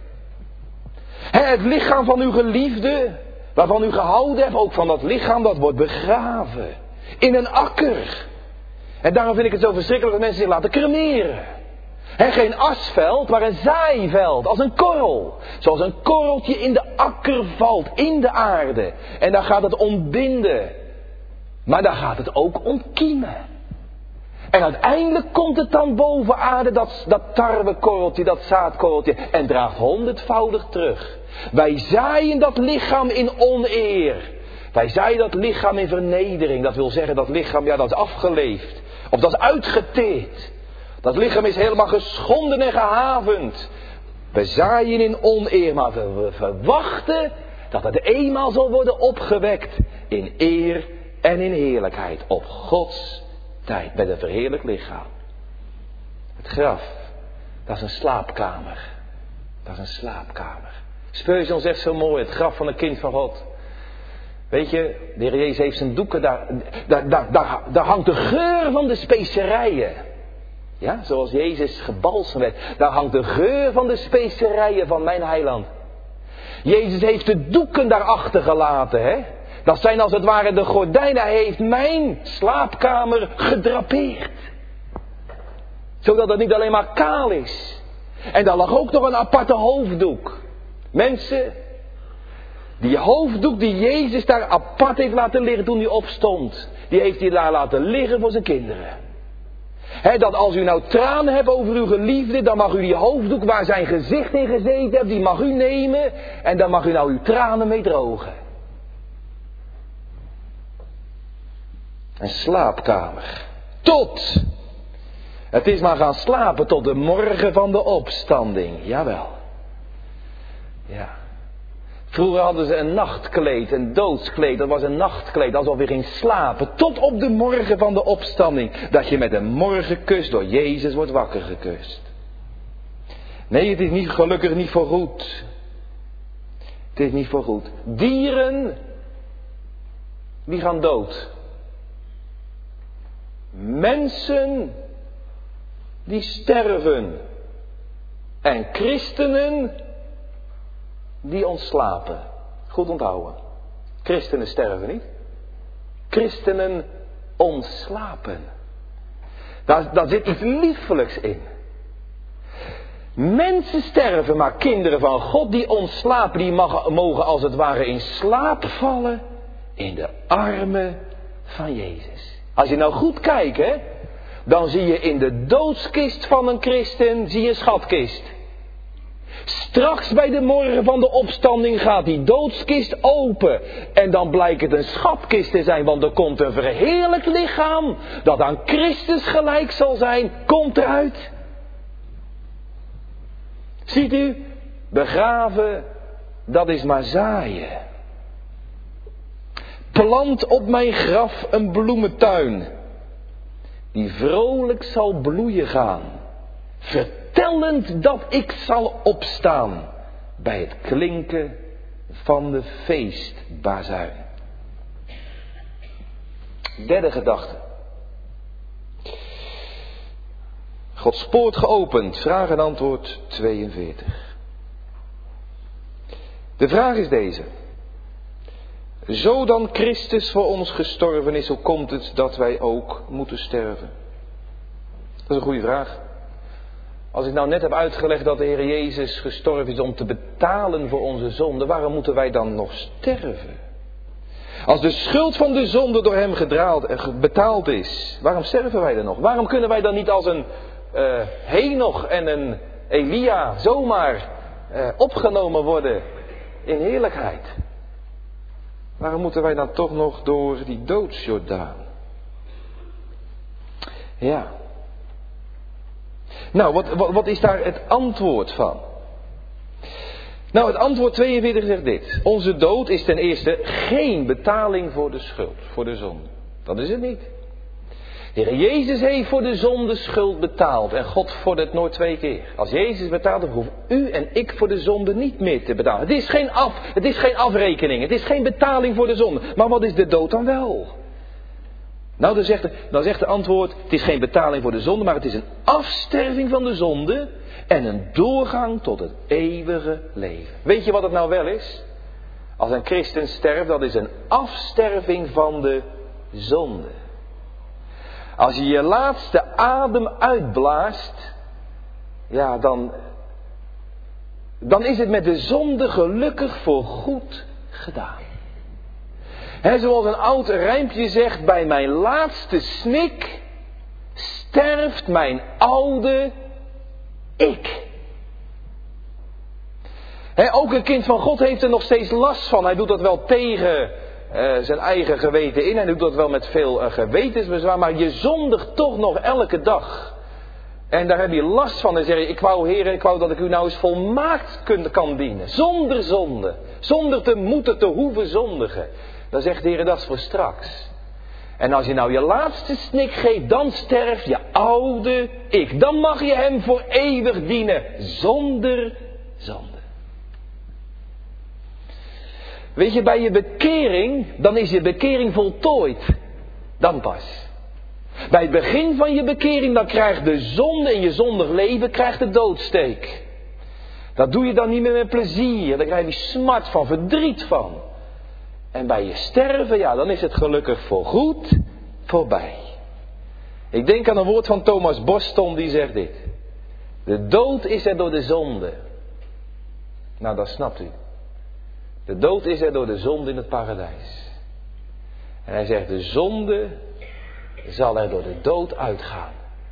Het lichaam van uw geliefde, waarvan u gehouden hebt, ook van dat lichaam, dat wordt begraven. In een akker. En daarom vind ik het zo verschrikkelijk dat mensen zich laten cremeren. He, geen asveld, maar een zaaiveld, als een korrel. Zoals een korreltje in de akker valt, in de aarde. En daar gaat het ontbinden. Maar daar gaat het ook ontkiemen. En uiteindelijk komt het dan boven aarde, dat, dat tarwekorreltje, dat zaadkorreltje, en draagt honderdvoudig terug. Wij zaaien dat lichaam in oneer. Wij zaaien dat lichaam in vernedering. Dat wil zeggen, dat lichaam, ja, dat is afgeleefd. Of dat is uitgeteerd. Dat lichaam is helemaal geschonden en gehavend. We zaaien in oneer, maar we verwachten dat het eenmaal zal worden opgewekt in eer en in heerlijkheid. Op Gods tijd, met een verheerlijk lichaam. Het graf, dat is een slaapkamer. Dat is een slaapkamer. Spurgeon zegt zo mooi, het graf van een kind van God. Weet je, de Heer Jezus heeft zijn doeken, daar, daar, daar, daar, daar hangt de geur van de specerijen. Ja, zoals Jezus gebalsemd werd. Daar hangt de geur van de specerijen van mijn heiland. Jezus heeft de doeken daar achtergelaten, hè. Dat zijn als het ware de gordijnen. Hij heeft mijn slaapkamer gedrapeerd. Zodat het niet alleen maar kaal is. En daar lag ook nog een aparte hoofddoek. Mensen, die hoofddoek die Jezus daar apart heeft laten liggen toen hij opstond. Die heeft hij daar laten liggen voor zijn kinderen. He, dat als u nou tranen hebt over uw geliefde, dan mag u die hoofddoek waar zijn gezicht in gezeten heeft, die mag u nemen. En dan mag u nou uw tranen mee drogen. Een slaapkamer. Tot. Het is maar gaan slapen tot de morgen van de opstanding. Jawel. Ja. Vroeger hadden ze een nachtkleed, een doodskleed. Dat was een nachtkleed, alsof je ging slapen. Tot op de morgen van de opstanding. Dat je met een morgenkus door Jezus wordt wakker gekust. Nee, het is niet gelukkig niet voor goed. Het is niet voorgoed. Dieren, die gaan dood. Mensen, die sterven. En christenen, die ontslapen. Goed onthouden. Christenen sterven niet. Christenen ontslapen. Daar, daar zit iets liefelijks in. Mensen sterven, maar kinderen van God die ontslapen, die mag, mogen als het ware in slaap vallen in de armen van Jezus. Als je nou goed kijkt, hè, dan zie je in de doodskist van een christen, zie je een schatkist. Straks bij de morgen van de opstanding gaat die doodskist open. En dan blijkt het een schatkist te zijn, want er komt een verheerlijk lichaam dat aan Christus gelijk zal zijn, komt eruit. Ziet u, begraven, dat is maar zaaien. Plant op mijn graf een bloementuin, die vrolijk zal bloeien gaan, vertellend dat ik zal opstaan bij het klinken van de feestbazuin. Derde gedachte. Gods poort geopend, vraag en antwoord tweeënveertig. De vraag is deze. Zo dan Christus voor ons gestorven is, hoe komt het dat wij ook moeten sterven? Dat is een goede vraag. Als ik nou net heb uitgelegd dat de Heer Jezus gestorven is om te betalen voor onze zonde, waarom moeten wij dan nog sterven? Als de schuld van de zonde door hem gedraald, betaald is, waarom sterven wij dan nog? Waarom kunnen wij dan niet als een uh, Henoch en een Elia zomaar uh, opgenomen worden in heerlijkheid? Waarom moeten wij dan toch nog door die doodsjordaan? Ja. Nou, wat, wat, wat is daar het antwoord van? Nou, het antwoord tweeënveertig zegt dit. Onze dood is ten eerste geen betaling voor de schuld, voor de zonde. Dat is het niet. De Heer Jezus heeft voor de zonde schuld betaald. En God vordert nooit twee keer. Als Jezus betaalt, dan hoeft u en ik voor de zonde niet meer te betalen. Het is geen af, het is geen afrekening. Het is geen betaling voor de zonde. Maar wat is de dood dan wel? Nou, dan zegt, de, dan zegt de antwoord, het is geen betaling voor de zonde, maar het is een afsterving van de zonde en een doorgang tot het eeuwige leven. Weet je wat het nou wel is? Als een christen sterft, dat is een afsterving van de zonde. Als je je laatste adem uitblaast, ja, dan, dan is het met de zonde gelukkig voor goed gedaan. He, zoals een oud rijmpje zegt, bij mijn laatste snik sterft mijn oude ik. He, ook een kind van God heeft er nog steeds last van. Hij doet dat wel tegen uh, zijn eigen geweten in. Hij doet dat wel met veel uh, gewetensbezwaar. Maar je zondigt toch nog elke dag. En daar heb je last van. En zeg je, ik wou Heer, ik wou dat ik u nou eens volmaakt kun, kan dienen. Zonder zonde. Zonder te moeten, te hoeven zondigen. Dan zegt de Heer, dat is voor straks. En als je nou je laatste snik geeft, dan sterft je oude ik. Dan mag je hem voor eeuwig dienen. Zonder zonde. Weet je, bij je bekering, dan is je bekering voltooid. Dan pas. Bij het begin van je bekering, dan krijgt de zonde in je zondig leven, krijgt de doodsteek. Dat doe je dan niet meer met plezier. Daar krijg je smart van, verdriet van. En bij je sterven, ja, dan is het gelukkig voorgoed voorbij. Ik denk aan een woord van Thomas Boston, die zegt dit. De dood is er door de zonde. Nou, dat snapt u. De dood is er door de zonde in het paradijs. En hij zegt, de zonde zal er door de dood uitgaan.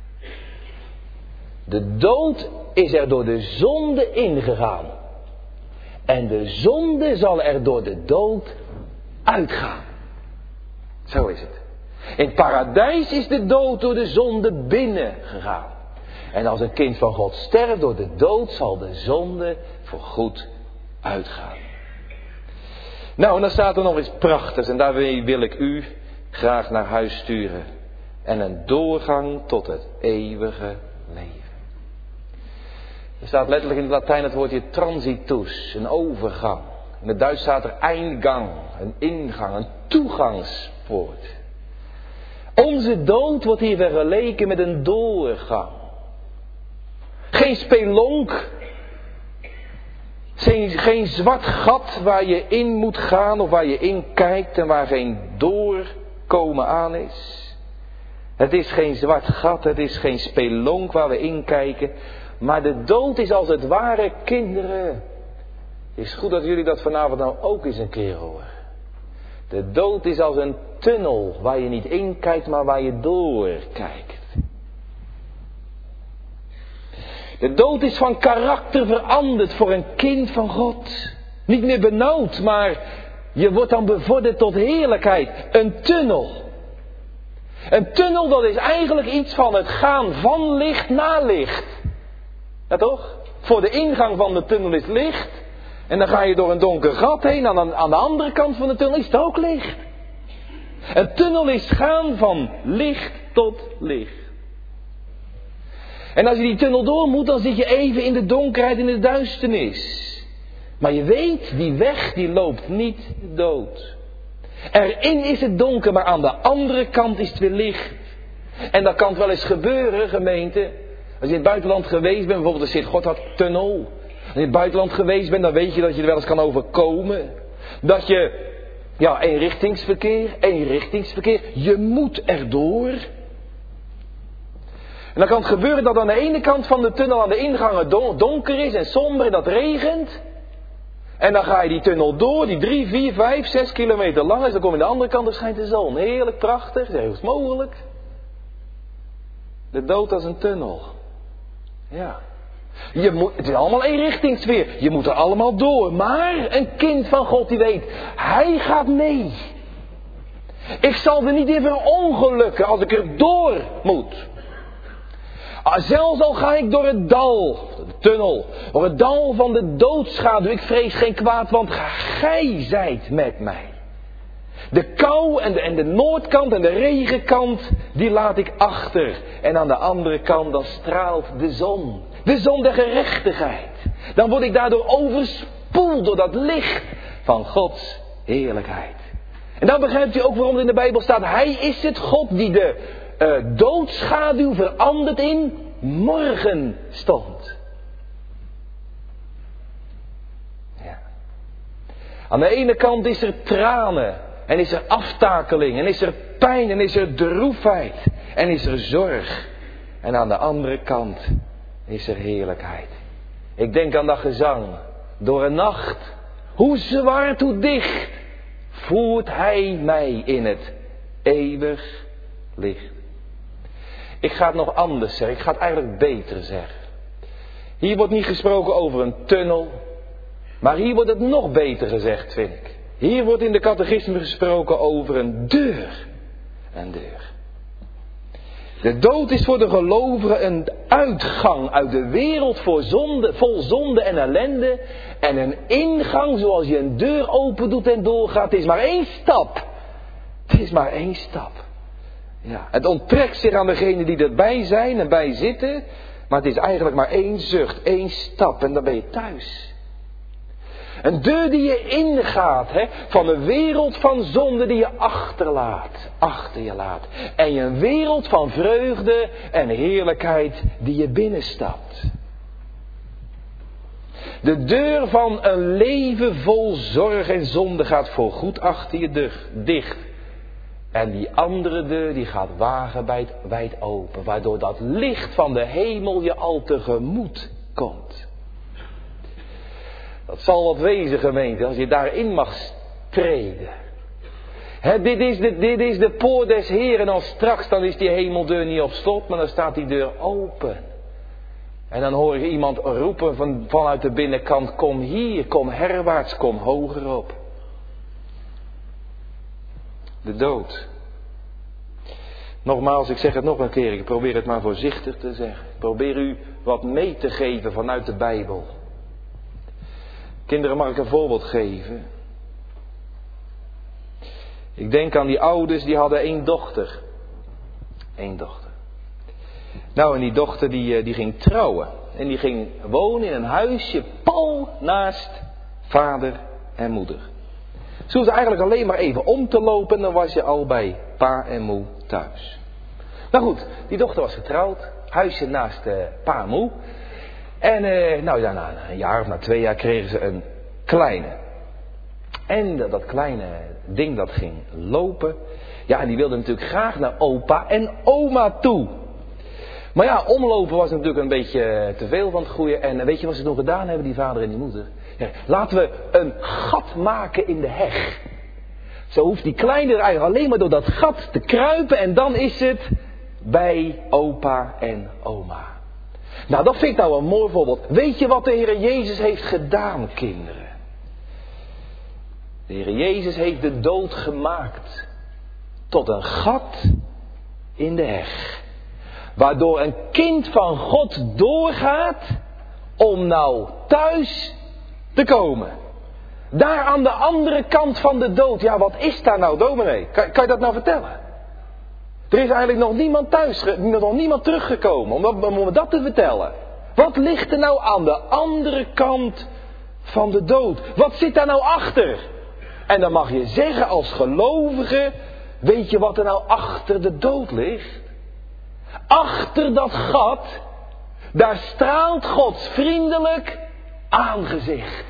De dood is er door de zonde ingegaan. En de zonde zal er door de dood uitgaan. Zo is het. In het paradijs is de dood door de zonde binnengegaan. En als een kind van God sterft door de dood, zal de zonde voorgoed uitgaan. Nou, en dan staat er nog iets prachtigs. En daarmee wil ik u graag naar huis sturen. En een doorgang tot het eeuwige leven. Er staat letterlijk in het Latijn het woordje transitus, een overgang. In het Duits staat er Eingang, een ingang, een toegangspoort. Onze dood wordt hier vergeleken met een doorgang. Geen spelonk. Geen, geen zwart gat waar je in moet gaan of waar je in kijkt en waar geen doorkomen aan is. Het is geen zwart gat, het is geen spelonk waar we in kijken. Maar de dood is als het ware, kinderen. Het is goed dat jullie dat vanavond nou ook eens een keer horen. De dood is als een tunnel waar je niet in kijkt, maar waar je door kijkt. De dood is van karakter veranderd voor een kind van God. Niet meer benauwd, maar je wordt dan bevorderd tot heerlijkheid. Een tunnel. Een tunnel, dat is eigenlijk iets van het gaan van licht naar licht. Ja toch? Voor de ingang van de tunnel is licht. En dan ga je door een donker gat heen. Aan de, aan de andere kant van de tunnel is het ook licht. Een tunnel is gaan van licht tot licht. En als je die tunnel door moet, dan zit je even in de donkerheid, in de duisternis. Maar je weet, die weg die loopt niet dood. Erin is het donker, maar aan de andere kant is het weer licht. En dat kan het wel eens gebeuren, gemeente. Als je in het buitenland geweest bent, bijvoorbeeld de Sint-Gotthard-tunnel. Als je in het buitenland geweest bent, dan weet je dat je er wel eens kan overkomen. Dat je, ja, eenrichtingsverkeer, eenrichtingsverkeer, je moet erdoor. En dan kan het gebeuren dat aan de ene kant van de tunnel aan de ingang het donker is en somber en dat regent. En dan ga je die tunnel door, die drie, vier, vijf, zes kilometer lang is. Dan kom je aan de andere kant, dan schijnt de zon. Heerlijk, prachtig, zo is mogelijk. De dood als een tunnel. Ja. Je moet, het is allemaal eenrichtingsverkeer. Je moet er allemaal door. Maar een kind van God die weet, hij gaat mee. Ik zal er niet in verongelukken als ik er door moet. Zelfs al ga ik door het dal, de tunnel, door het dal van de doodschaduw. Ik vrees geen kwaad, want gij zijt met mij. De kou en de, en de noordkant en de regenkant, die laat ik achter. En aan de andere kant, dan straalt de zon. De zon der gerechtigheid. Dan word ik daardoor overspoeld door dat licht van Gods heerlijkheid. En dan begrijpt u ook waarom het in de Bijbel staat. Hij is het God die de uh, doodschaduw verandert in morgenstond. Ja. Aan de ene kant is er tranen. En is er aftakeling. En is er pijn. En is er droefheid. En is er zorg. En aan de andere kant is er heerlijkheid. Ik denk aan dat gezang. Door een nacht. Hoe zwart, hoe dicht. Voert hij mij in het eeuwig licht. Ik ga het nog anders zeggen. Ik ga het eigenlijk beter zeggen. Hier wordt niet gesproken over een tunnel. Maar hier wordt het nog beter gezegd, vind ik. Hier wordt in de catechisme gesproken over een deur. Een deur. De dood is voor de gelovigen een uitgang uit de wereld voor zonde, vol zonde en ellende. En een ingang zoals je een deur open doet en doorgaat. Het is maar één stap. Het is maar één stap. Ja, het onttrekt zich aan degenen die erbij zijn en bij zitten. Maar het is eigenlijk maar één zucht, één stap en dan ben je thuis. Een deur die je ingaat, hè, van een wereld van zonde die je achterlaat, achter je laat. En een wereld van vreugde en heerlijkheid die je binnenstapt. De deur van een leven vol zorg en zonde gaat voorgoed achter je dicht. En die andere deur die gaat wagenwijd open, waardoor dat licht van de hemel je al tegemoet komt. Dat zal wat wezen, gemeente, als je daarin mag treden. He, dit, is de, dit is de poort des Heeren en dan straks dan is die hemeldeur niet op slot, maar dan staat die deur open. En dan hoor je iemand roepen van, vanuit de binnenkant, kom hier, kom herwaarts, kom hoger op. De dood. Nogmaals, ik zeg het nog een keer, ik probeer het maar voorzichtig te zeggen. Ik probeer u wat mee te geven vanuit de Bijbel. Kinderen, mag ik een voorbeeld geven? Ik denk aan die ouders, die hadden één dochter. Eén dochter. Nou, en die dochter die, die ging trouwen. En die ging wonen in een huisje pal naast vader en moeder. Ze hoefde eigenlijk alleen maar even om te lopen en dan was je al bij pa en moe thuis. Nou goed, die dochter was getrouwd, huisje naast uh, pa en moe. En uh, nou ja, na een jaar of na twee jaar kregen ze een kleine. En dat, dat kleine ding dat ging lopen. Ja, en die wilde natuurlijk graag naar opa en oma toe. Maar ja, omlopen was natuurlijk een beetje te veel van het goede. En weet je wat ze toen gedaan hebben, die vader en die moeder? Ja, laten we een gat maken in de heg. Zo hoeft die kleine er eigenlijk alleen maar door dat gat te kruipen. En dan is het bij opa en oma. Nou, dat vind ik nou een mooi voorbeeld. Weet je wat de Heer Jezus heeft gedaan, kinderen? De Heer Jezus heeft de dood gemaakt tot een gat in de heg. Waardoor een kind van God doorgaat om nou thuis te komen. Daar aan de andere kant van de dood. Ja, wat is daar nou, dominee? Kan, kan je dat nou vertellen? Er is eigenlijk nog niemand thuis, nog niemand teruggekomen om, dat, om dat te vertellen. Wat ligt er nou aan de andere kant van de dood? Wat zit daar nou achter? En dan mag je zeggen als gelovige, weet je wat er nou achter de dood ligt? Achter dat gat, daar straalt Gods vriendelijk aangezicht.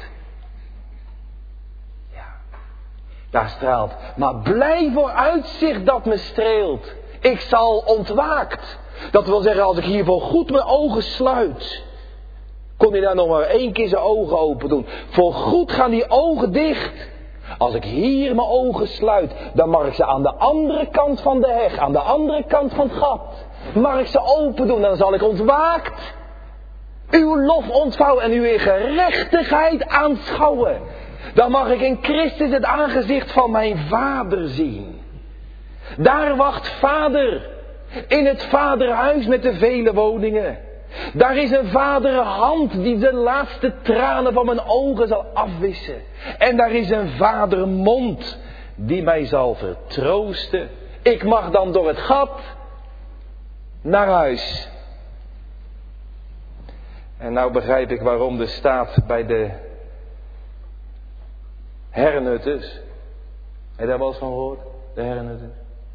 Ja, daar straalt. Maar blij vooruitzicht dat me streelt. Ik zal ontwaakt. Dat wil zeggen, als ik hiervoor goed mijn ogen sluit, kon hij daar nog maar één keer zijn ogen open doen. Voor goed gaan die ogen dicht. Als ik hier mijn ogen sluit, dan mag ik ze aan de andere kant van de heg, aan de andere kant van het gat, mag ik ze open doen. Dan zal ik ontwaakt uw lof ontvouwen en uw gerechtigheid aanschouwen. Dan mag ik in Christus het aangezicht van mijn Vader zien. Daar wacht Vader in het vaderhuis met de vele woningen. Daar is een vaderhand die de laatste tranen van mijn ogen zal afwissen. En daar is een vadermond die mij zal vertroosten. Ik mag dan door het gat naar huis. En nou begrijp ik waarom er staat bij de Herrenutters. Heb je daar wel eens van gehoord? De Herrenutters.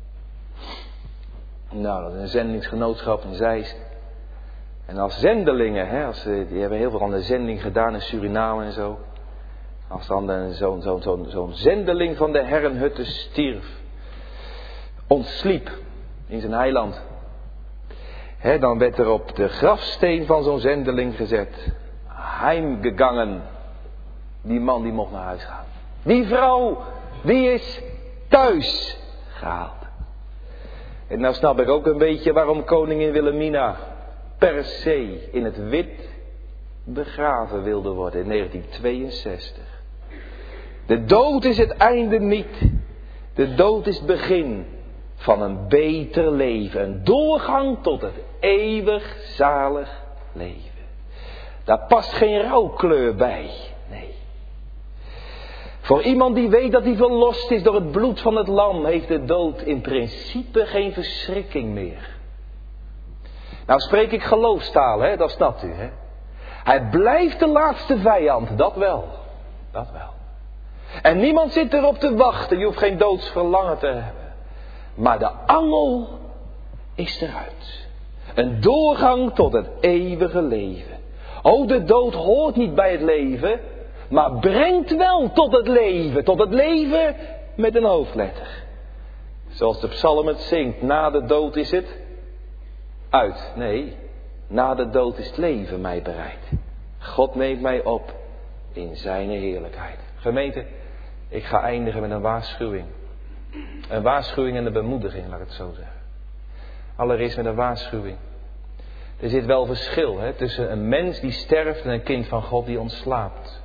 Nou, dat is een zendingsgenootschap in Zeist. En als zendelingen, hè, als, die hebben heel veel aan de zending gedaan in Suriname en zo. Als dan zo'n zo, zo, zo zendeling van de Herrenhutten stierf, ontsliep in zijn heiland. Hè, dan werd er op de grafsteen van zo'n zendeling gezet: heimgegangen. Die man die mocht naar huis gaan. Die vrouw, die is thuis gehaald. En nou snap ik ook een beetje waarom koningin Wilhelmina per se in het wit begraven wilde worden in negentien tweeënzestig. De dood is het einde niet. De dood is het begin van een beter leven. Een doorgang tot het eeuwig zalig leven. Daar past geen rouwkleur bij. Nee. Voor iemand die weet dat hij verlost is door het bloed van het lam, heeft de dood in principe geen verschrikking meer. Nou spreek ik geloofstaal, hè? Dat snapt u, hè? Hij blijft de laatste vijand, dat wel. Dat wel. En niemand zit erop te wachten, je hoeft geen doodsverlangen te hebben. Maar de angel is eruit. Een doorgang tot het eeuwige leven. O, de dood hoort niet bij het leven, maar brengt wel tot het leven. Tot het leven met een hoofdletter. Zoals de psalm het zingt, na de dood is het uit. Nee, na de dood is het leven mij bereid. God neemt mij op in zijn heerlijkheid. Gemeente, ik ga eindigen met een waarschuwing. Een waarschuwing en een bemoediging, laat ik het zo zeggen. Allereerst met een waarschuwing. Er zit wel verschil hè, tussen een mens die sterft en een kind van God die ontslaapt.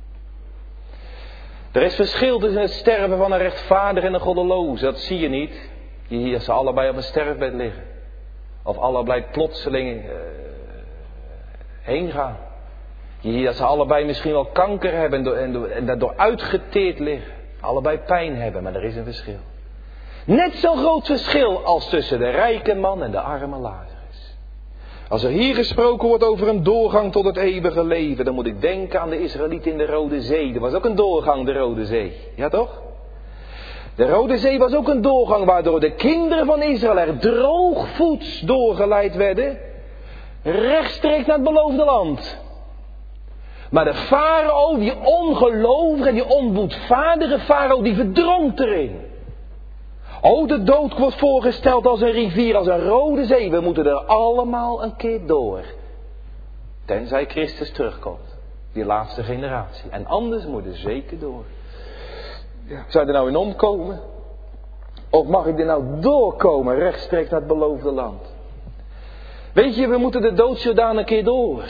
Er is verschil tussen het sterven van een rechtvaardige en een goddeloze. Dat zie je niet. Je ziet dat ze allebei op een sterfbed liggen. Of allebei plotseling uh, heen gaan. Je ziet dat ze allebei misschien wel kanker hebben en, door, en, door, en daardoor uitgeteerd liggen. Allebei pijn hebben, maar er is een verschil. Net zo'n groot verschil als tussen de rijke man en de arme Lazarus. Als er hier gesproken wordt over een doorgang tot het eeuwige leven, dan moet ik denken aan de Israëlieten in de Rode Zee. Er was ook een doorgang, de Rode Zee. Ja toch? De Rode Zee was ook een doorgang waardoor de kinderen van Israël er droogvoets doorgeleid werden. Rechtstreeks naar het beloofde land. Maar de farao, die ongelovige, die onboedvaardige farao, die verdronk erin. Oh, de dood wordt voorgesteld als een rivier, als een Rode Zee. We moeten er allemaal een keer door. Tenzij Christus terugkomt. Die laatste generatie. En anders moet er zeker door. Ja. Zou je er nou in omkomen? Of mag ik er nou doorkomen, rechtstreeks naar het beloofde land? Weet je, we moeten de doodsjordaan een keer door.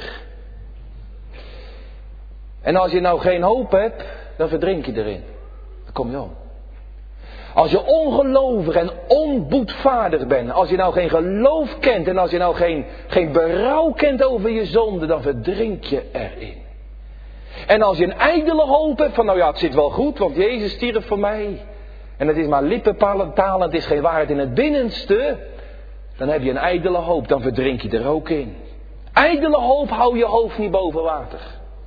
En als je nou geen hoop hebt, dan verdrink je erin. Dan kom je om. Als je ongelovig en onboedvaardig bent, als je nou geen geloof kent en als je nou geen, geen berouw kent over je zonde, dan verdrink je erin. En als je een ijdele hoop hebt van nou ja, het zit wel goed, want Jezus stierf voor mij. En het is maar lippentaal, het is geen waarheid in het binnenste. Dan heb je een ijdele hoop, dan verdrink je er ook in. Ijdele hoop hou je hoofd niet boven water.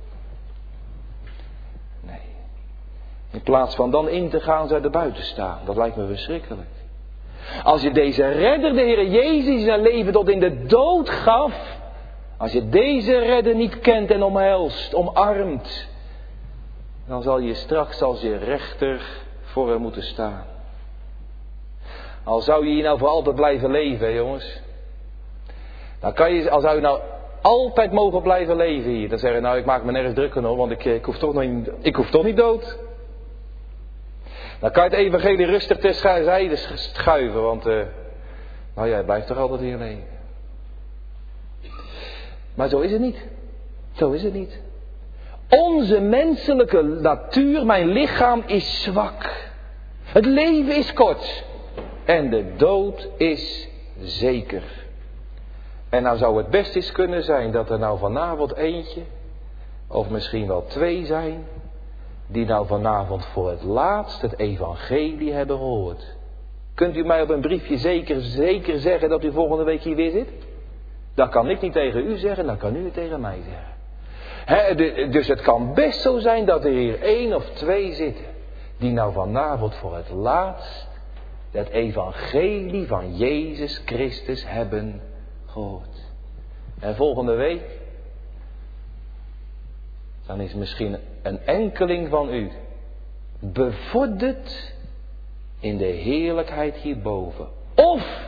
Nee. In plaats van dan in te gaan, zou je er buiten staan. Dat lijkt me verschrikkelijk. Als je deze redder, de Heer Jezus, zijn leven tot in de dood gaf. Als je deze redder niet kent en omhelst, omarmt. Dan zal je straks als je rechter voor hem moeten staan. Al zou je hier nou voor altijd blijven leven, jongens. Dan kan je, al zou je nou altijd mogen blijven leven hier. Dan zeggen nou, ik maak me nergens druk om, want ik, ik, hoef toch niet, ik hoef toch niet dood. Dan kan je het evangelie rustig terzijde schuiven, want uh, nou ja, hij blijft toch altijd hier leven. Maar zo is het niet. Zo is het niet. Onze menselijke natuur, mijn lichaam is zwak. Het leven is kort. En de dood is zeker. En nou zou het best eens kunnen zijn dat er nou vanavond eentje, of misschien wel twee zijn, die nou vanavond voor het laatst het evangelie hebben gehoord. Kunt u mij op een briefje zeker, zeker zeggen dat u volgende week hier weer zit? Dat kan ik niet tegen u zeggen, dat kan u niet tegen mij zeggen. He, de, dus het kan best zo zijn dat er hier één of twee zitten, die nou vanavond voor het laatst het evangelie van Jezus Christus hebben gehoord. En volgende week, dan is misschien een enkeling van u bevorderd in de heerlijkheid hierboven. Of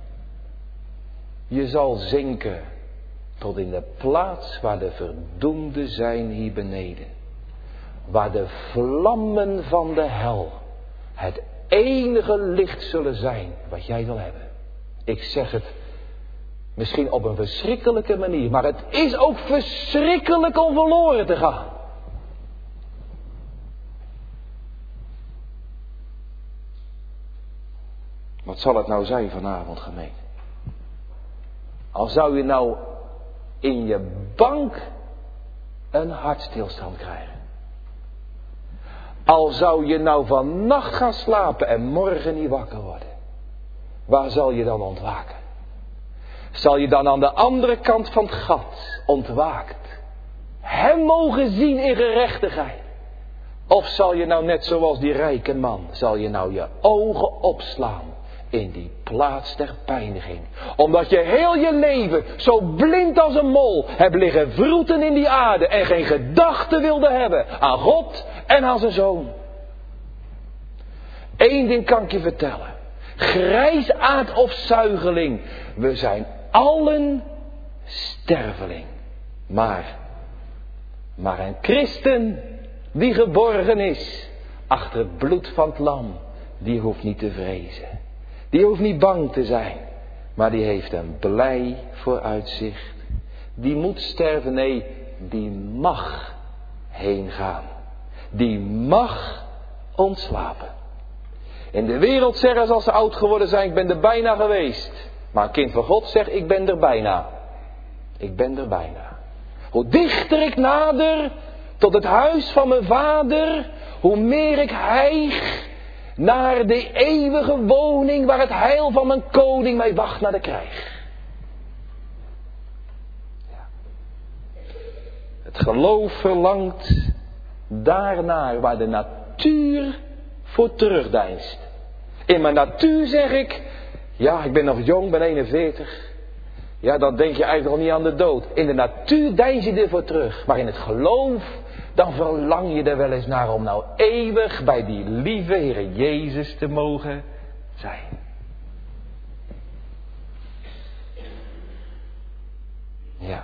je zal zinken tot in de plaats waar de verdoemden zijn hier beneden. Waar de vlammen van de hel het enige licht zullen zijn wat jij wil hebben. Ik zeg het misschien op een verschrikkelijke manier, maar het is ook verschrikkelijk om verloren te gaan. Wat zal het nou zijn vanavond, gemeente? Al zou je nou in je bank een hartstilstand krijgen. Al zou je nou vannacht gaan slapen en morgen niet wakker worden. Waar zal je dan ontwaken? Zal je dan aan de andere kant van het gat ontwaakt hem mogen zien in gerechtigheid? Of zal je nou net zoals die rijke man, zal je nou je ogen opslaan in die plaats der pijniging? Omdat je heel je leven zo blind als een mol hebt liggen vroeten in die aarde en geen gedachte wilde hebben aan God en aan zijn zoon. Eén ding kan ik je vertellen. Grijsaard of zuigeling, we zijn allen sterveling. Maar, maar een christen die geborgen is achter het bloed van het lam, die hoeft niet te vrezen. Die hoeft niet bang te zijn, maar die heeft een blij vooruitzicht. Die moet sterven, nee, die mag heen gaan. Die mag ontslapen. In de wereld zeggen ze als ze oud geworden zijn, ik ben er bijna geweest. Maar een kind van God zegt, ik ben er bijna. Ik ben er bijna. Hoe dichter ik nader tot het huis van mijn vader, hoe meer ik hijg naar de eeuwige woning waar het heil van mijn koning mij wacht naar de krijg. Het geloof verlangt daarnaar waar de natuur voor terugdeinst. In mijn natuur zeg ik, ja, ik ben nog jong, ben eenenveertig. Ja, dan denk je eigenlijk nog niet aan de dood. In de natuur deins je ervoor terug. Maar in het geloof, dan verlang je er wel eens naar om nou eeuwig bij die lieve Heere Jezus te mogen zijn. Ja.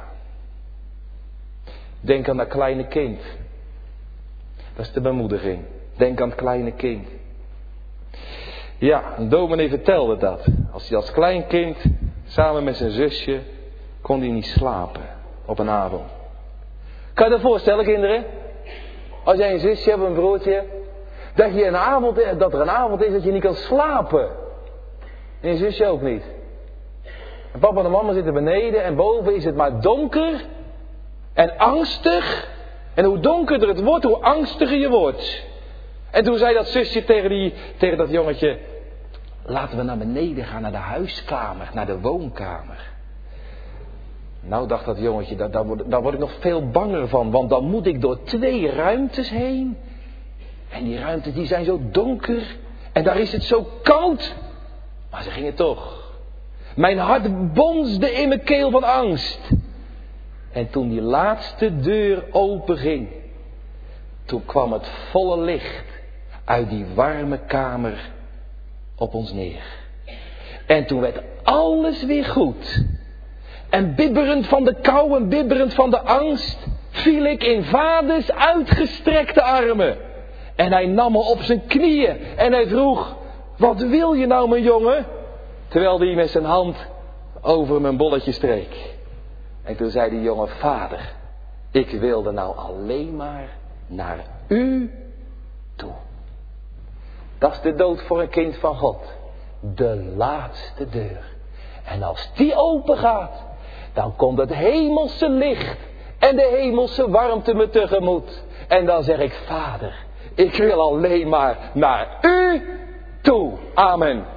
Denk aan dat kleine kind. Dat is de bemoediging. Denk aan het kleine kind. Ja, een dominee vertelde dat. Als hij als klein kind samen met zijn zusje kon hij niet slapen op een avond. Kan je dat voorstellen, kinderen? Als jij een zusje hebt, een broertje, dat, je een avond, dat er een avond is dat je niet kan slapen. En je zusje ook niet. En papa en mama zitten beneden en boven is het maar donker en angstig. En hoe donkerder het wordt, hoe angstiger je wordt. En toen zei dat zusje tegen, die, tegen dat jongetje, laten we naar beneden gaan, naar de huiskamer, naar de woonkamer. Nou, dacht dat jongetje, daar, daar, word, daar word ik nog veel banger van, want dan moet ik door twee ruimtes heen. En die ruimtes die zijn zo donker en daar is het zo koud. Maar ze gingen toch. Mijn hart bonsde in mijn keel van angst. En toen die laatste deur open ging, toen kwam het volle licht uit die warme kamer op ons neer. En toen werd alles weer goed. En bibberend van de kou en bibberend van de angst viel ik in vaders uitgestrekte armen. En hij nam me op zijn knieën en hij vroeg, wat wil je nou mijn jongen? Terwijl hij met zijn hand over mijn bolletje streek. En toen zei die jongen, vader, ik wilde nou alleen maar naar u toe. Dat is de dood voor een kind van God. De laatste deur. En als die open gaat, dan komt het hemelse licht en de hemelse warmte me tegemoet. En dan zeg ik, vader, ik wil alleen maar naar u toe. Amen.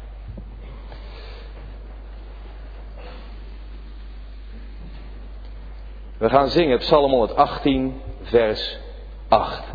We gaan zingen Psalm honderdachttien, vers acht.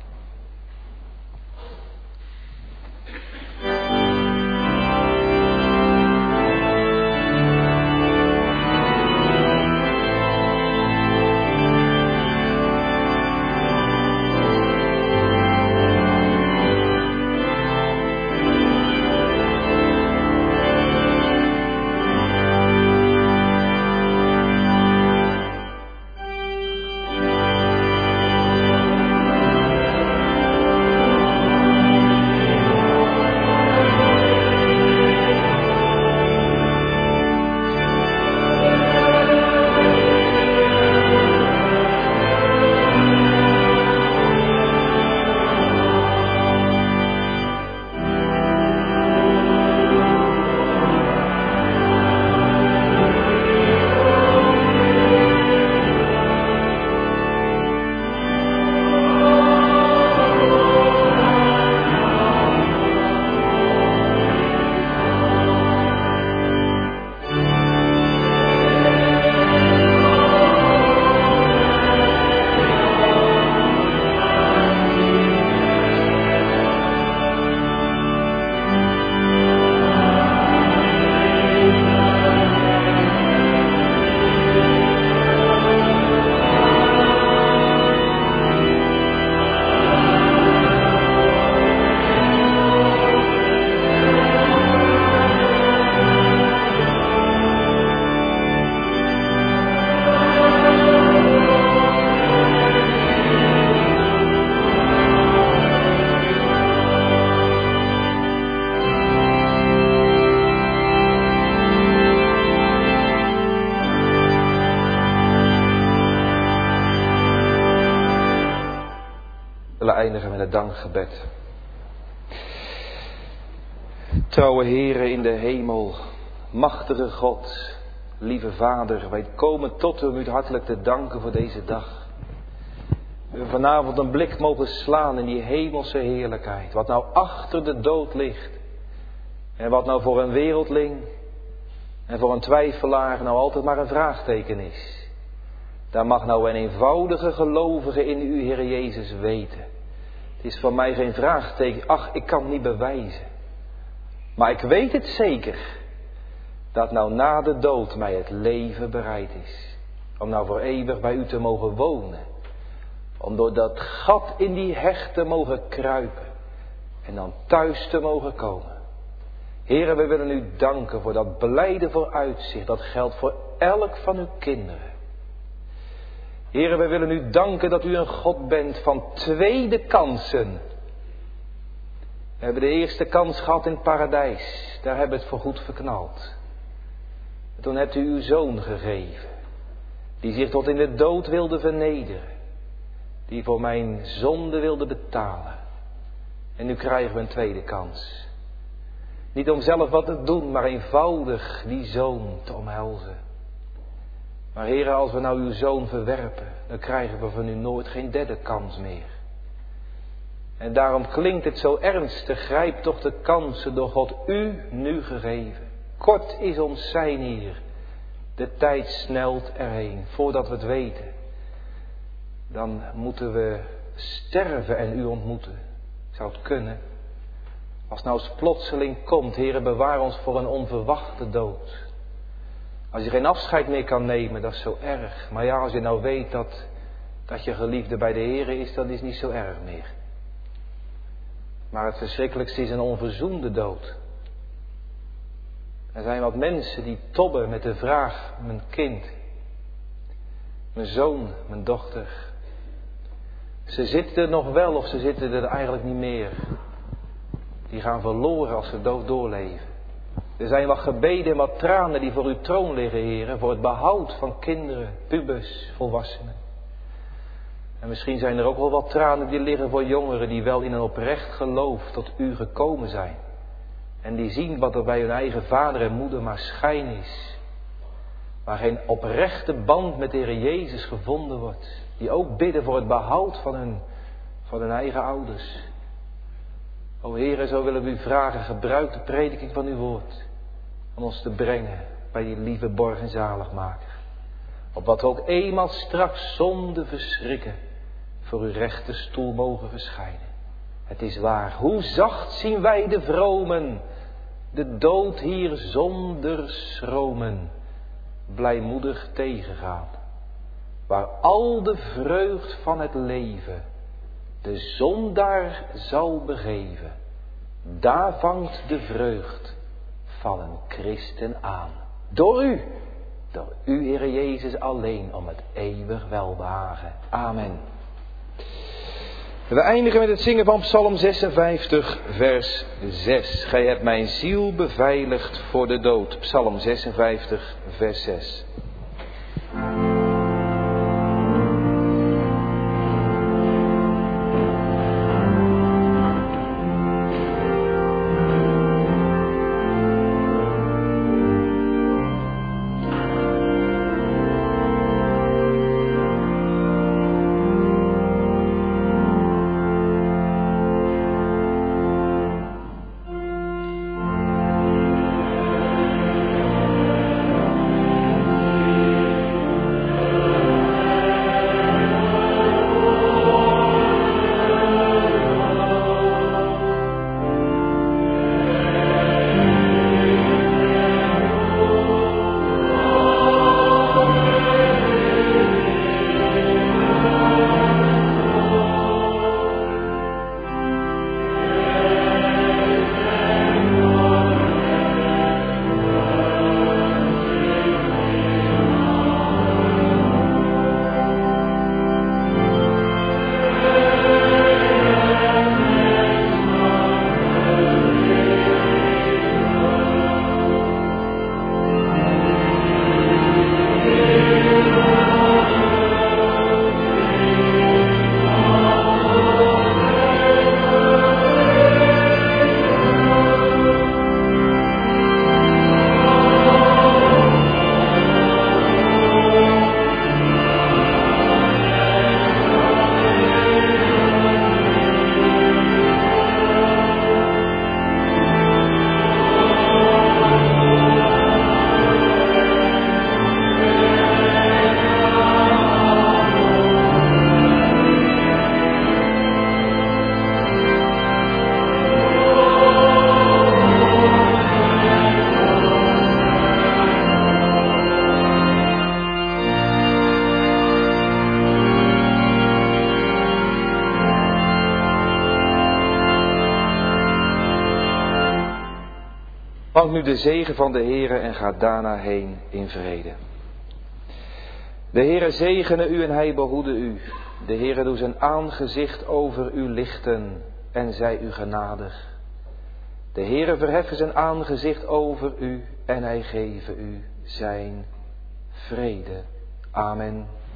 Eindigen met het dankgebed. Trouwe Heere in de hemel, machtige God, lieve Vader, wij komen tot u om u hartelijk te danken voor deze dag. We vanavond een blik mogen slaan in die hemelse heerlijkheid, wat nou achter de dood ligt. En wat nou voor een wereldling en voor een twijfelaar nou altijd maar een vraagteken is. Daar mag nou een eenvoudige gelovige in u, Heere Jezus, weten. Het is voor mij geen vraagteken, ach, ik kan het niet bewijzen. Maar ik weet het zeker, dat nou na de dood mij het leven bereid is. Om nou voor eeuwig bij u te mogen wonen. Om door dat gat in die heg te mogen kruipen. En dan thuis te mogen komen. Heere, we willen u danken voor dat blijde vooruitzicht. Dat geldt voor elk van uw kinderen. Heere, we willen u danken dat u een God bent van tweede kansen. We hebben de eerste kans gehad in het paradijs. Daar hebben we het voor goed verknald. Toen hebt u uw zoon gegeven. Die zich tot in de dood wilde vernederen. Die voor mijn zonde wilde betalen. En nu krijgen we een tweede kans. Niet om zelf wat te doen, maar eenvoudig die zoon te omhelzen. Maar Heere, als we nou uw zoon verwerpen, dan krijgen we van u nooit geen derde kans meer. En daarom klinkt het zo ernstig, grijp toch de kansen door God u nu gegeven. Kort is ons zijn hier, de tijd snelt erheen, voordat we het weten. Dan moeten we sterven en u ontmoeten. Zou het kunnen? Als nou eens plotseling komt, Heere, bewaar ons voor een onverwachte dood. Als je geen afscheid meer kan nemen, dat is zo erg. Maar ja, als je nou weet dat, dat je geliefde bij de Heere is, dat is niet zo erg meer. Maar het verschrikkelijkste is een onverzoende dood. Er zijn wat mensen die tobben met de vraag, mijn kind, mijn zoon, mijn dochter. Ze zitten er nog wel of ze zitten er eigenlijk niet meer. Die gaan verloren als ze dood doorleven. Er zijn wat gebeden en wat tranen die voor uw troon liggen, Heer, voor het behoud van kinderen, pubers, volwassenen. En misschien zijn er ook wel wat tranen die liggen voor jongeren die wel in een oprecht geloof tot u gekomen zijn. En die zien wat er bij hun eigen vader en moeder maar schijn is. Waar geen oprechte band met de Heer Jezus gevonden wordt. Die ook bidden voor het behoud van hun, van hun eigen ouders. O Heer, zo willen we u vragen, gebruik de prediking van uw woord. Om ons te brengen bij die lieve borg en zaligmaker. Opdat we ook eenmaal straks zonder verschrikken voor uw rechte stoel mogen verschijnen. Het is waar, hoe zacht zien wij de vromen, de dood hier zonder schromen, blijmoedig tegengaan. Waar al de vreugd van het leven de zondaar zal begeven, daar vangt de vreugd van een christen aan. Door u, door u, Heere Jezus, alleen om het eeuwig welbehagen. Amen. We eindigen met het zingen van Psalm zesenvijftig, vers zes. Gij hebt mijn ziel beveiligd voor de dood. Psalm zesenvijftig, vers zes. Ontvang nu de zegen van de Heere en ga daarna heen in vrede. De Heere zegene u en hij behoede u. De Heere doe zijn aangezicht over u lichten en zij u genadig. De Heere verheffe zijn aangezicht over u en hij geve u zijn vrede. Amen.